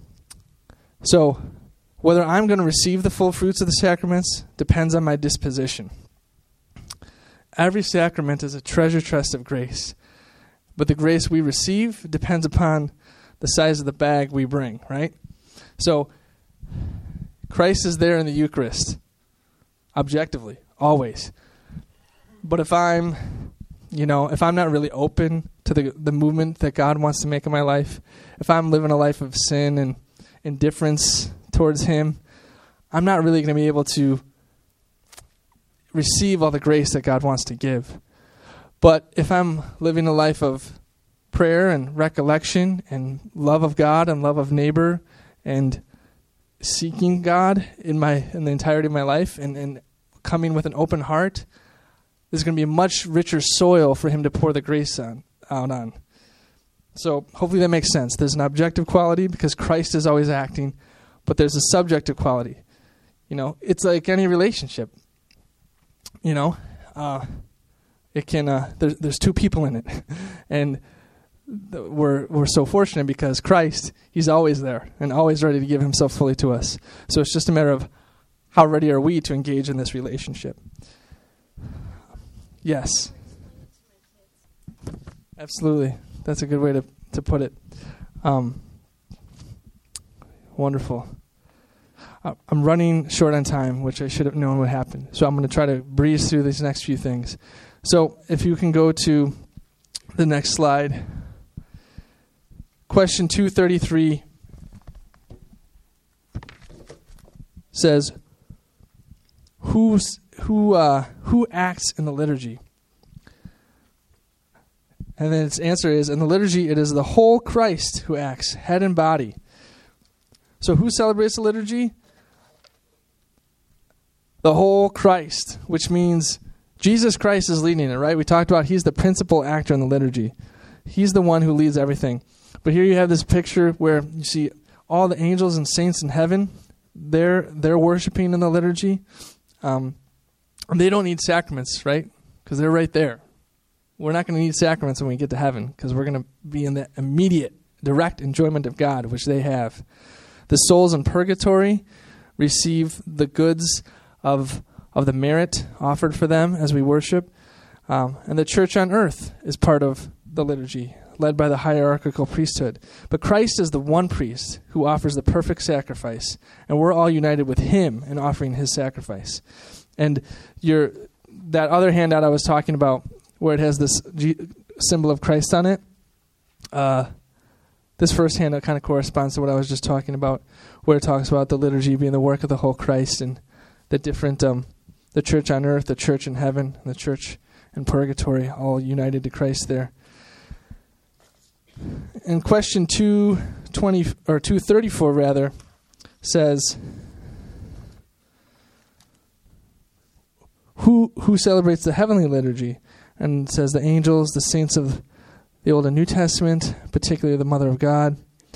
So whether I'm going to receive the full fruits of the sacraments depends on my disposition. Every sacrament is a treasure chest of grace. But the grace we receive depends upon the size of the bag we bring, right? So Christ is there in the Eucharist, objectively, always. But if I'm not really open to the movement that God wants to make in my life, if I'm living a life of sin and indifference towards Him, I'm not really going to be able to receive all the grace that God wants to give. But if I'm living a life of prayer and recollection and love of God and love of neighbor and seeking God in the entirety of my life and coming with an open heart, there's going to be a much richer soil for Him to pour the grace out on. So hopefully that makes sense. There's an objective quality because Christ is always acting, but there's a subjective quality. It's like any relationship. It can. There's two people in it, and we're so fortunate because Christ, He's always there and always ready to give Himself fully to us. So it's just a matter of how ready are we to engage in this relationship. Yes. Absolutely. That's a good way to put it. Wonderful. I'm running short on time, which I should have known would happen. So I'm going to try to breeze through these next few things. So if you can go to the next slide. question 233 says, who acts in the liturgy? And then its answer is, in the liturgy, it is the whole Christ who acts, head and body. So who celebrates the liturgy? The whole Christ, which means Jesus Christ is leading it, right? We talked about he's the principal actor in the liturgy. He's the one who leads everything. But here you have this picture where you see all the angels and saints in heaven. They're worshiping in the liturgy. And they don't need sacraments, right? Because they're right there. We're not going to need sacraments when we get to heaven because we're going to be in the immediate, direct enjoyment of God, which they have. The souls in purgatory receive the goods of the merit offered for them as we worship. And the church on earth is part of the liturgy, led by the hierarchical priesthood. But Christ is the one priest who offers the perfect sacrifice, and we're all united with him in offering his sacrifice. And that other handout I was talking about, where it has this symbol of Christ on it, this first handout kind of corresponds to what I was just talking about, where it talks about the liturgy being the work of the whole Christ and the different, the church on earth, the church in heaven, and the church in purgatory, all united to Christ there. And question 234 rather says, who celebrates the heavenly liturgy? And it says the angels, the saints of the Old and New Testament, particularly the Mother of God,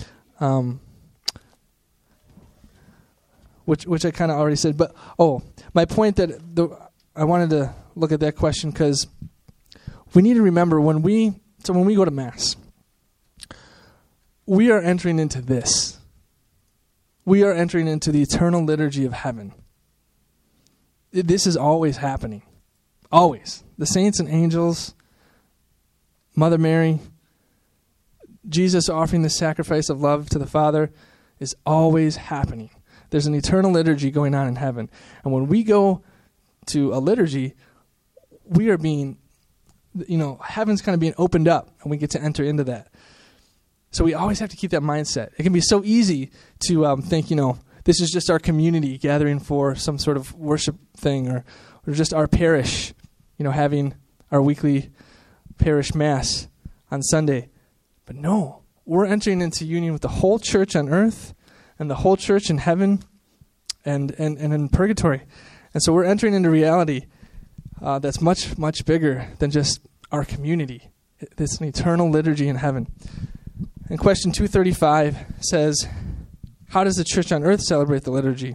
which I kind of already said. But my point that I wanted to look at that question because we need to remember when we go to Mass, we are entering into this. We are entering into the eternal liturgy of heaven. This is always happening. Always. The saints and angels, Mother Mary, Jesus offering the sacrifice of love to the Father is always happening. There's an eternal liturgy going on in heaven. And when we go to a liturgy, we are being, heaven's kind of being opened up, and we get to enter into that. So we always have to keep that mindset. It can be so easy to think, this is just our community gathering for some sort of worship thing, or just our parish, having our weekly parish mass on Sunday. But no, we're entering into union with the whole church on earth and the whole church in heaven and in purgatory. And so we're entering into reality that's much, much bigger than just our community. It's an eternal liturgy in heaven. And question 235 says, how does the church on earth celebrate the liturgy?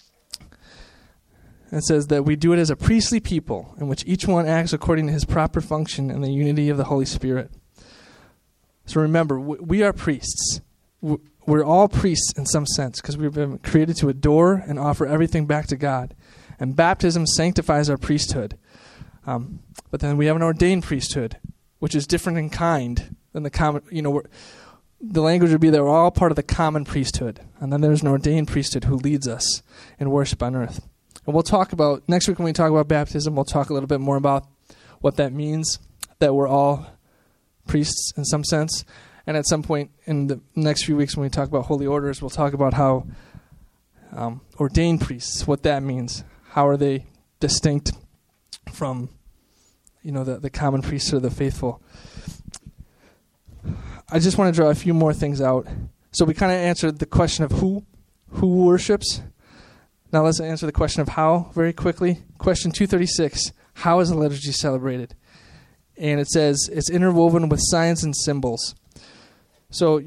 It says that we do it as a priestly people in which each one acts according to his proper function in the unity of the Holy Spirit. So remember, we are priests. We're all priests in some sense because we've been created to adore and offer everything back to God. And baptism sanctifies our priesthood. But then we have an ordained priesthood, which is different in kind than the common, the language would be that we're all part of the common priesthood. And then there's an ordained priesthood who leads us in worship on earth. And we'll talk about, next week when we talk about baptism, we'll talk a little bit more about what that means, that we're all priests in some sense. And at some point in the next few weeks when we talk about holy orders, we'll talk about how ordained priests, what that means. How are they distinct from, the common priesthood of the faithful? I just want to draw a few more things out. So we kind of answered the question of who worships. Now let's answer the question of how very quickly. Question 236, how is the liturgy celebrated? And it says it's interwoven with signs and symbols. So,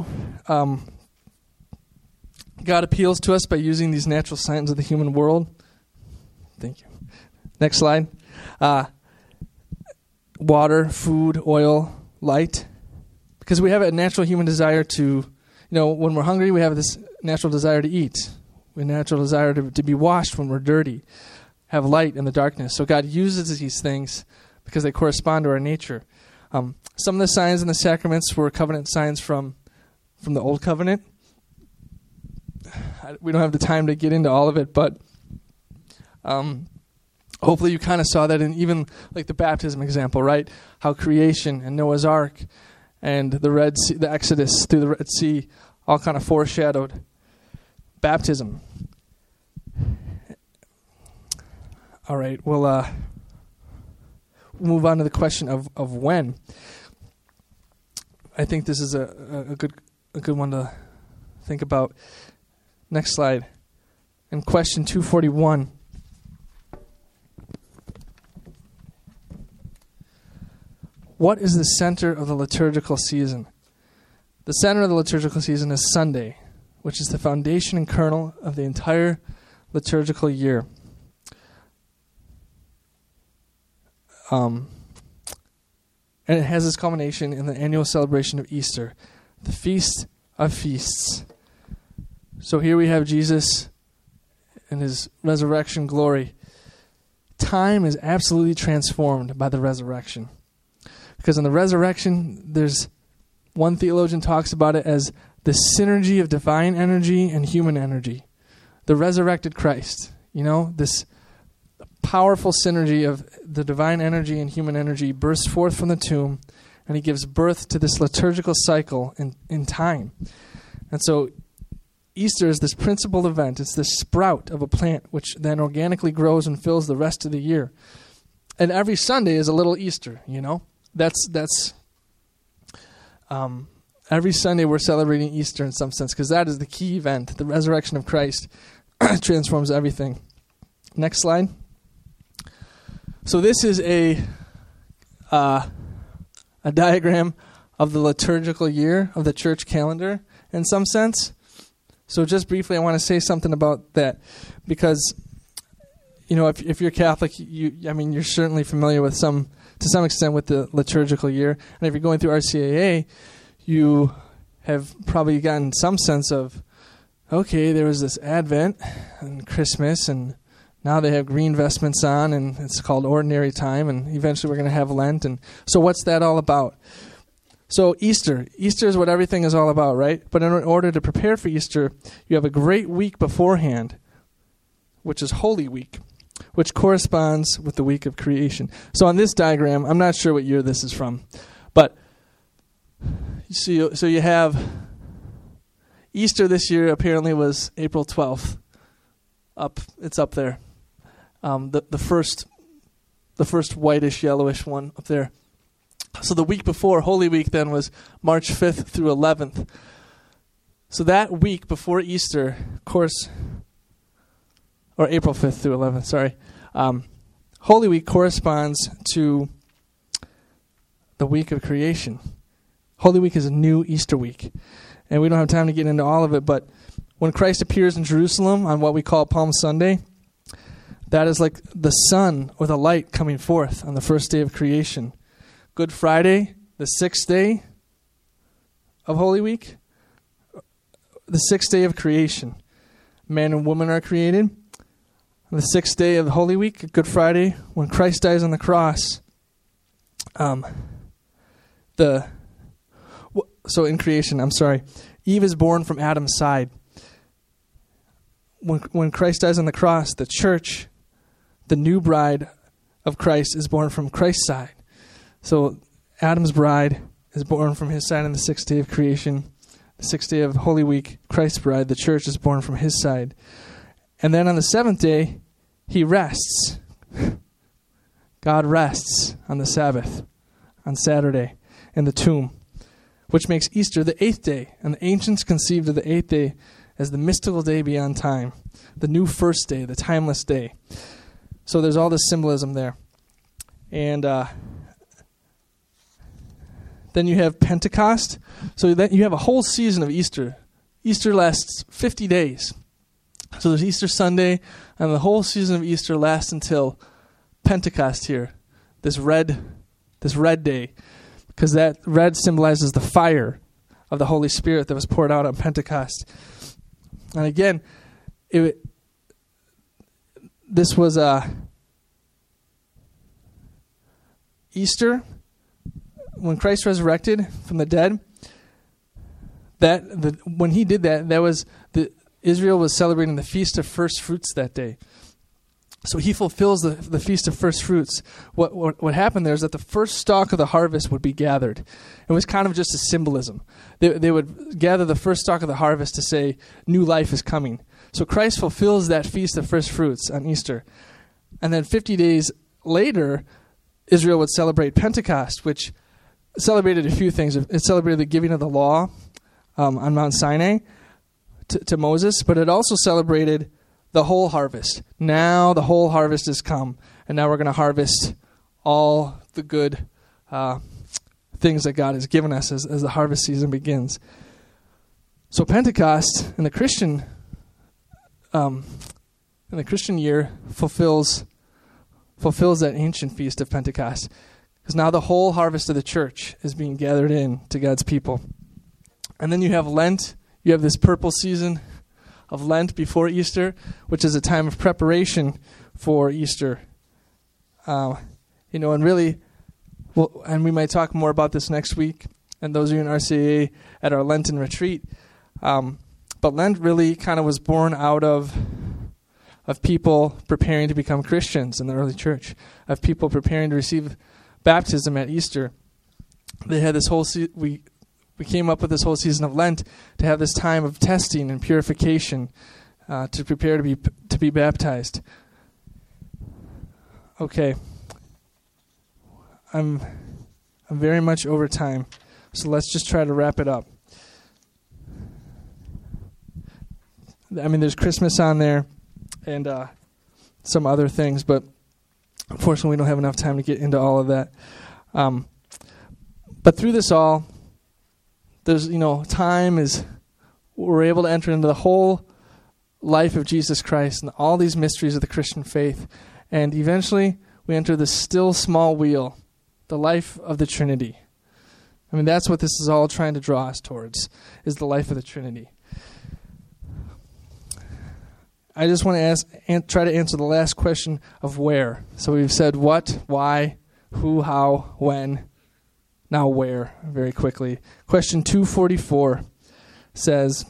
God appeals to us by using these natural signs of the human world. Thank you. Next slide. Water, food, oil, light. Because we have a natural human desire to, when we're hungry, we have this natural desire to eat. We have a natural desire to be washed when we're dirty, have light in the darkness. So God uses these things because they correspond to our nature. Some of the signs in the sacraments were covenant signs from the Old Covenant. We don't have the time to get into all of it, but hopefully you kind of saw that in even like the baptism example, right? How creation and Noah's Ark and the Red Sea, the Exodus through the Red Sea, all kind of foreshadowed baptism. All right, we'll move on to the question of when. I think this is a good one to think about. Next slide. In question 241. What is the center of the liturgical season? The center of the liturgical season is Sunday, which is the foundation and kernel of the entire liturgical year. And it has its culmination in the annual celebration of Easter, the Feast of Feasts. So here we have Jesus and his resurrection glory. Time is absolutely transformed by the resurrection. Because in the resurrection, there's one theologian talks about it as the synergy of divine energy and human energy. The resurrected Christ, this powerful synergy of the divine energy and human energy bursts forth from the tomb, and he gives birth to this liturgical cycle in time. And so Easter is this principal event. It's this sprout of a plant which then organically grows and fills the rest of the year. And every Sunday is a little Easter, That's every Sunday we're celebrating Easter in some sense, because that is the key event. The resurrection of Christ transforms everything. Next slide. So this is a diagram of the liturgical year of the church calendar in some sense. So just briefly, I want to say something about that, because if you're Catholic, you're certainly familiar with to some extent with the liturgical year. And if you're going through RCIA, you have probably gotten some sense of, okay, there was this Advent and Christmas, and now they have green vestments on, and it's called ordinary time, and eventually we're going to have Lent. And so what's that all about? So Easter is what everything is all about, right? But in order to prepare for Easter, you have a great week beforehand, which is Holy Week, which corresponds with the week of creation. So on this diagram, I'm not sure what year this is from, but so you have Easter this year apparently was April 12th. It's up there. The first whitish yellowish one up there. So the week before, Holy Week, then was March 5th through 11th. So that week before Easter, of course, or April 5th through 11th, sorry. Holy Week corresponds to the week of creation. Holy Week is a new Easter week. And we don't have time to get into all of it, but when Christ appears in Jerusalem on what we call Palm Sunday, that is like the sun or the light coming forth on the first day of creation. Good Friday, the sixth day of Holy Week, the sixth day of creation. Man and woman are created. On the sixth day of Holy Week, Good Friday, when Christ dies on the cross, so in creation, Eve is born from Adam's side. When Christ dies on the cross, the church, the new bride of Christ, is born from Christ's side. So Adam's bride is born from his side on the sixth day of creation. The sixth day of Holy Week, Christ's bride, the church, is born from his side. And then on the seventh day, he rests. God rests on the Sabbath, on Saturday, in the tomb, which makes Easter the eighth day. And the ancients conceived of the eighth day as the mystical day beyond time, the new first day, the timeless day. So there's all this symbolism there. And then you have Pentecost. So then you have a whole season of Easter. Easter lasts 50 days. So there's Easter Sunday, and the whole season of Easter lasts until Pentecost here, this red day, because that red symbolizes the fire of the Holy Spirit that was poured out on Pentecost. And again, this was Easter, when Christ resurrected from the dead. When he did that, Israel was celebrating the Feast of First Fruits that day. So he fulfills the Feast of First Fruits. What happened there is that the first stalk of the harvest would be gathered. It was kind of just a symbolism. They would gather the first stalk of the harvest to say, new life is coming. So Christ fulfills that Feast of First Fruits on Easter. And then 50 days later, Israel would celebrate Pentecost, which celebrated a few things. It celebrated the giving of the law on Mount Sinai to Moses, but it also celebrated the whole harvest. Now the whole harvest has come, and now we're going to harvest all the good things that God has given us as the harvest season begins. So Pentecost in the Christian year fulfills that ancient feast of Pentecost, because now the whole harvest of the church is being gathered in to God's people. And then you have Lent. You have this purple season of Lent before Easter, which is a time of preparation for Easter. And really, and we might talk more about this next week, and those of you in RCA at our Lenten retreat. But Lent really kind of was born out of people preparing to become Christians in the early church, of people preparing to receive baptism at Easter. They had this whole we came up with this whole season of Lent to have this time of testing and purification to prepare to be baptized. Okay, I'm very much over time, so let's just try to wrap it up. I mean, there's Christmas on there and some other things, but unfortunately we don't have enough time to get into all of that. But through this all, there's, time is, we're able to enter into the whole life of Jesus Christ and all these mysteries of the Christian faith. And eventually we enter the still small wheel, the life of the Trinity. I mean, that's what this is all trying to draw us towards, is the life of the Trinity. I just want to try to answer the last question of where. So we've said what, why, who, how, when. Now where, very quickly. Question 244 says,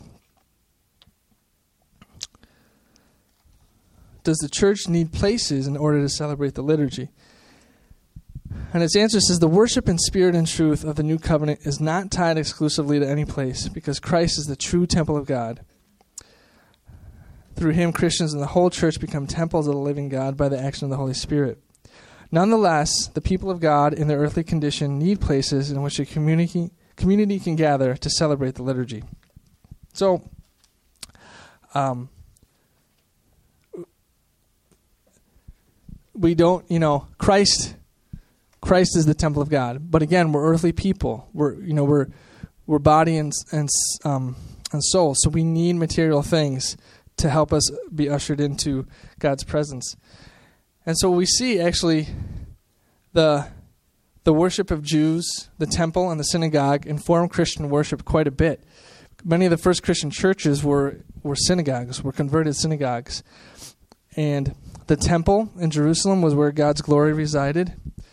does the church need places in order to celebrate the liturgy? And its answer says, the worship in spirit and truth of the new covenant is not tied exclusively to any place, because Christ is the true temple of God. Through him, Christians and the whole church become temples of the living God by the action of the Holy Spirit. Nonetheless, the people of God in their earthly condition need places in which a community can gather to celebrate the liturgy. So, we don't, Christ is the temple of God. But again, we're earthly people. We're body and soul. So we need material things to help us be ushered into God's presence. And so we see actually the worship of Jews, the temple and the synagogue inform Christian worship quite a bit. Many of the first Christian churches were synagogues, were converted synagogues. And the temple in Jerusalem was where God's glory resided.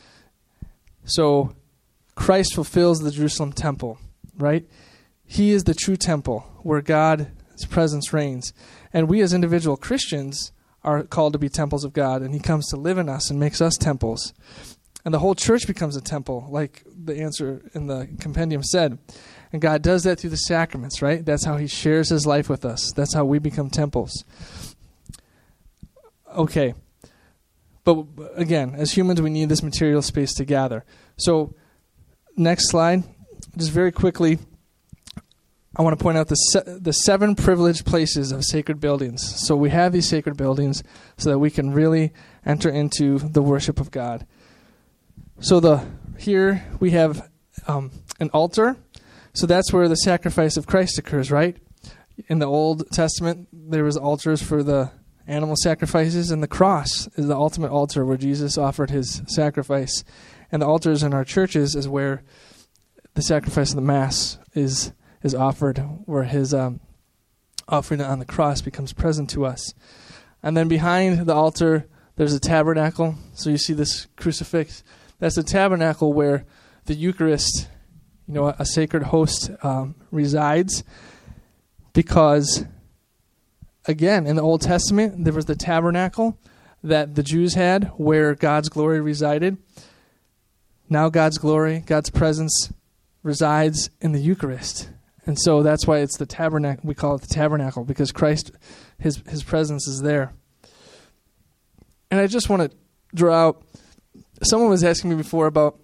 So Christ fulfills the Jerusalem temple, right? He is the true temple where God's presence reigns. And we as individual Christians are called to be temples of God, and he comes to live in us and makes us temples. And the whole church becomes a temple, like the answer in the compendium said. And God does that through the sacraments, right? That's how he shares his life with us. That's how we become temples. Okay. But again, as humans, we need this material space to gather. So, next slide. Just very quickly, I want to point out the 7 privileged places of sacred buildings. So we have these sacred buildings so that we can really enter into the worship of God. So here we have an altar. So that's where the sacrifice of Christ occurs, right? In the Old Testament, there was altars for the animal sacrifices, and the cross is the ultimate altar where Jesus offered his sacrifice. And the altars in our churches is where the sacrifice of the Mass is offered, where his offering on the cross becomes present to us. And then behind the altar, there's a tabernacle. So you see this crucifix. That's a tabernacle where the Eucharist, a sacred host, resides. Because, again, in the Old Testament, there was the tabernacle. that the Jews had, where God's glory resided. Now God's glory, God's presence resides in the Eucharist. And so that's why it's the tabernacle. We call it the tabernacle, because Christ, his presence is there. And I just want to draw out, someone was asking me before about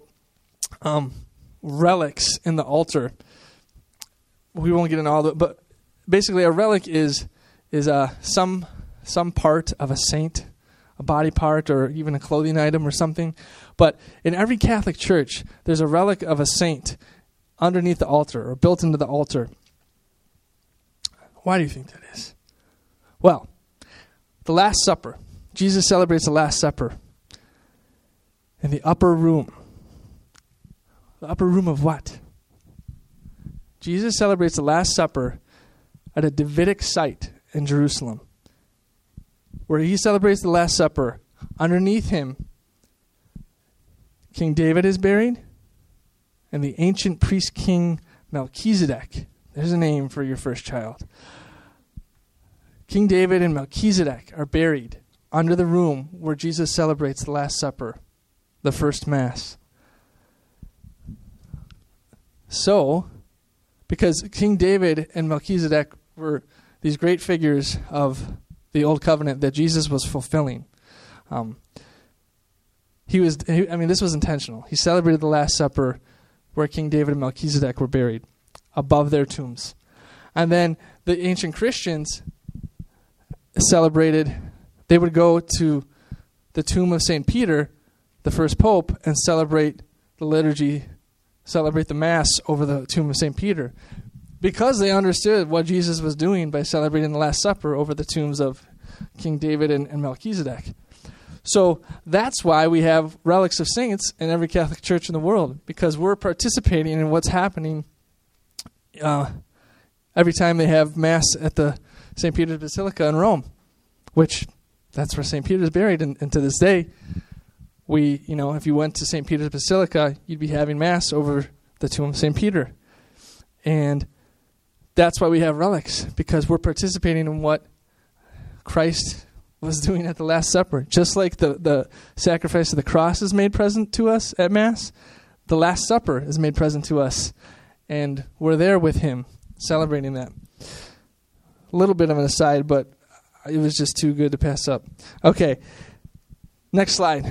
relics in the altar. We won't get into all of it, but basically a relic is some part of a saint, a body part, or even a clothing item or something. But in every Catholic church, there's a relic of a saint underneath the altar or built into the altar. Why do you think that is? Well, the Last Supper. Jesus celebrates the Last Supper in the upper room. The upper room of what? Jesus celebrates the Last Supper at a Davidic site in Jerusalem, where he celebrates the Last Supper. Underneath him, King David is buried, and the ancient priest king Melchizedek. There's a name for your first child. King David and Melchizedek are buried under the room where Jesus celebrates the Last Supper, the first Mass. So, because King David and Melchizedek were these great figures of the Old Covenant that Jesus was fulfilling, this was intentional. He celebrated the Last Supper where King David and Melchizedek were buried, above their tombs. And then the ancient Christians celebrated, they would go to the tomb of St. Peter, the first pope, and celebrate the liturgy, celebrate the Mass over the tomb of St. Peter, because they understood what Jesus was doing by celebrating the Last Supper over the tombs of King David and Melchizedek. So that's why we have relics of saints in every Catholic church in the world, because we're participating in what's happening every time they have Mass at the St. Peter's Basilica in Rome, which that's where St. Peter's buried. And to this day, if you went to St. Peter's Basilica, you'd be having Mass over the tomb of St. Peter. And that's why we have relics, because we're participating in what Christ was doing at the Last Supper. Just like the sacrifice of the cross is made present to us at Mass, the Last Supper is made present to us, and we're there with him, celebrating that. A little bit of an aside, but it was just too good to pass up. Okay, next slide.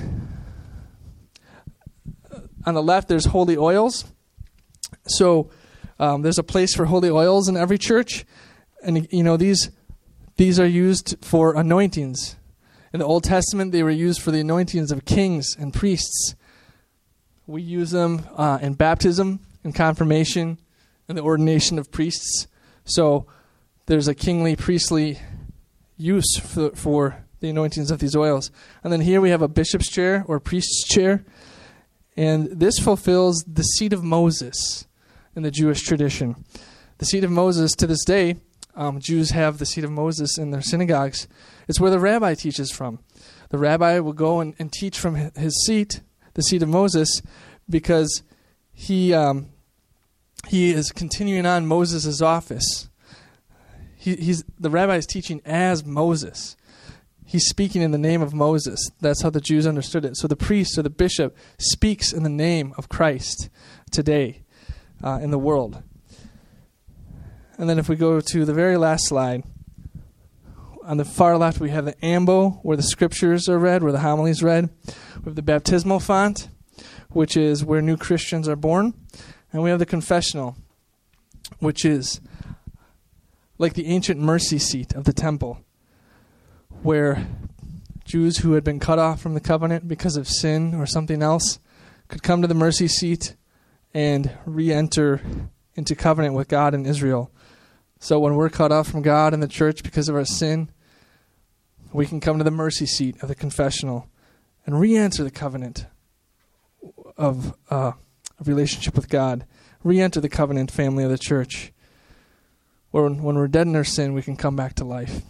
On the left, there's holy oils. So there's a place for holy oils in every church, and these are used for anointings. In the Old Testament, they were used for the anointings of kings and priests. We use them in baptism, in confirmation, in the ordination of priests. So there's a kingly, priestly use for the anointings of these oils. And then here we have a bishop's chair or priest's chair. And this fulfills the seat of Moses in the Jewish tradition. The seat of Moses, to this day, Jews have the seat of Moses in their synagogues. It's where the rabbi teaches from. The rabbi will go and teach from his seat, the seat of Moses, because he is continuing on Moses' office. The rabbi is teaching as Moses. He's speaking in the name of Moses. That's how the Jews understood it. So the priest or the bishop speaks in the name of Christ today in the world. And then if we go to the very last slide, on the far left we have the ambo, where the scriptures are read, where the homily is read. We have the baptismal font, which is where new Christians are born. And we have the confessional, which is like the ancient mercy seat of the temple, where Jews who had been cut off from the covenant because of sin or something else could come to the mercy seat and re-enter into covenant with God and Israel. So when we're cut off from God and the church because of our sin, we can come to the mercy seat of the confessional and re-enter the covenant of relationship with God, re-enter the covenant family of the church. Or when we're dead in our sin, we can come back to life.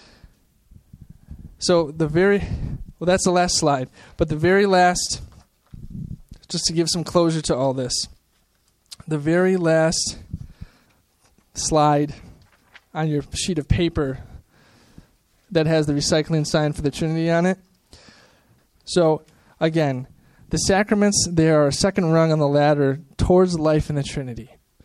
So that's the last slide. But the very last, just to give some closure to all this, the very last slide on your sheet of paper that has the recycling sign for the Trinity on it So, again, the sacraments, they are a second rung on the ladder towards life in the Trinity.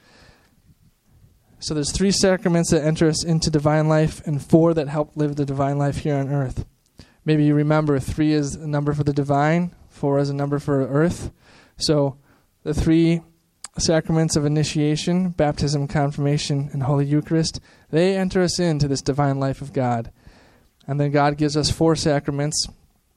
So there's 3 sacraments that enter us into divine life and 4 that help live the divine life here on earth. Maybe you remember 3 is a number for the divine, 4 is a number for earth. So the 3 sacraments of initiation, baptism, confirmation, and Holy Eucharist, they enter us into this divine life of God. And then God gives us 4 sacraments,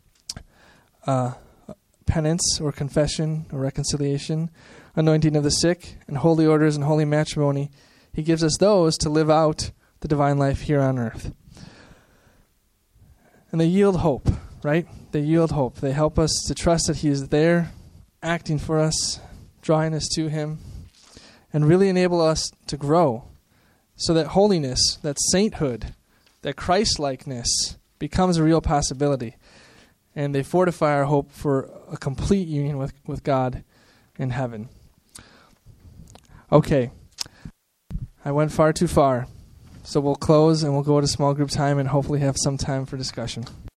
penance or confession or reconciliation, anointing of the sick, and holy orders and holy matrimony. He gives us those to live out the divine life here on earth. And they yield hope, right? They yield hope. They help us to trust that He is there, acting for us, drawing us to Him, and really enable us to grow so that holiness, that sainthood, that Christ-likeness becomes a real possibility. And they fortify our hope for a complete union with God in heaven. Okay. I went far too far. So we'll close and we'll go to small group time and hopefully have some time for discussion.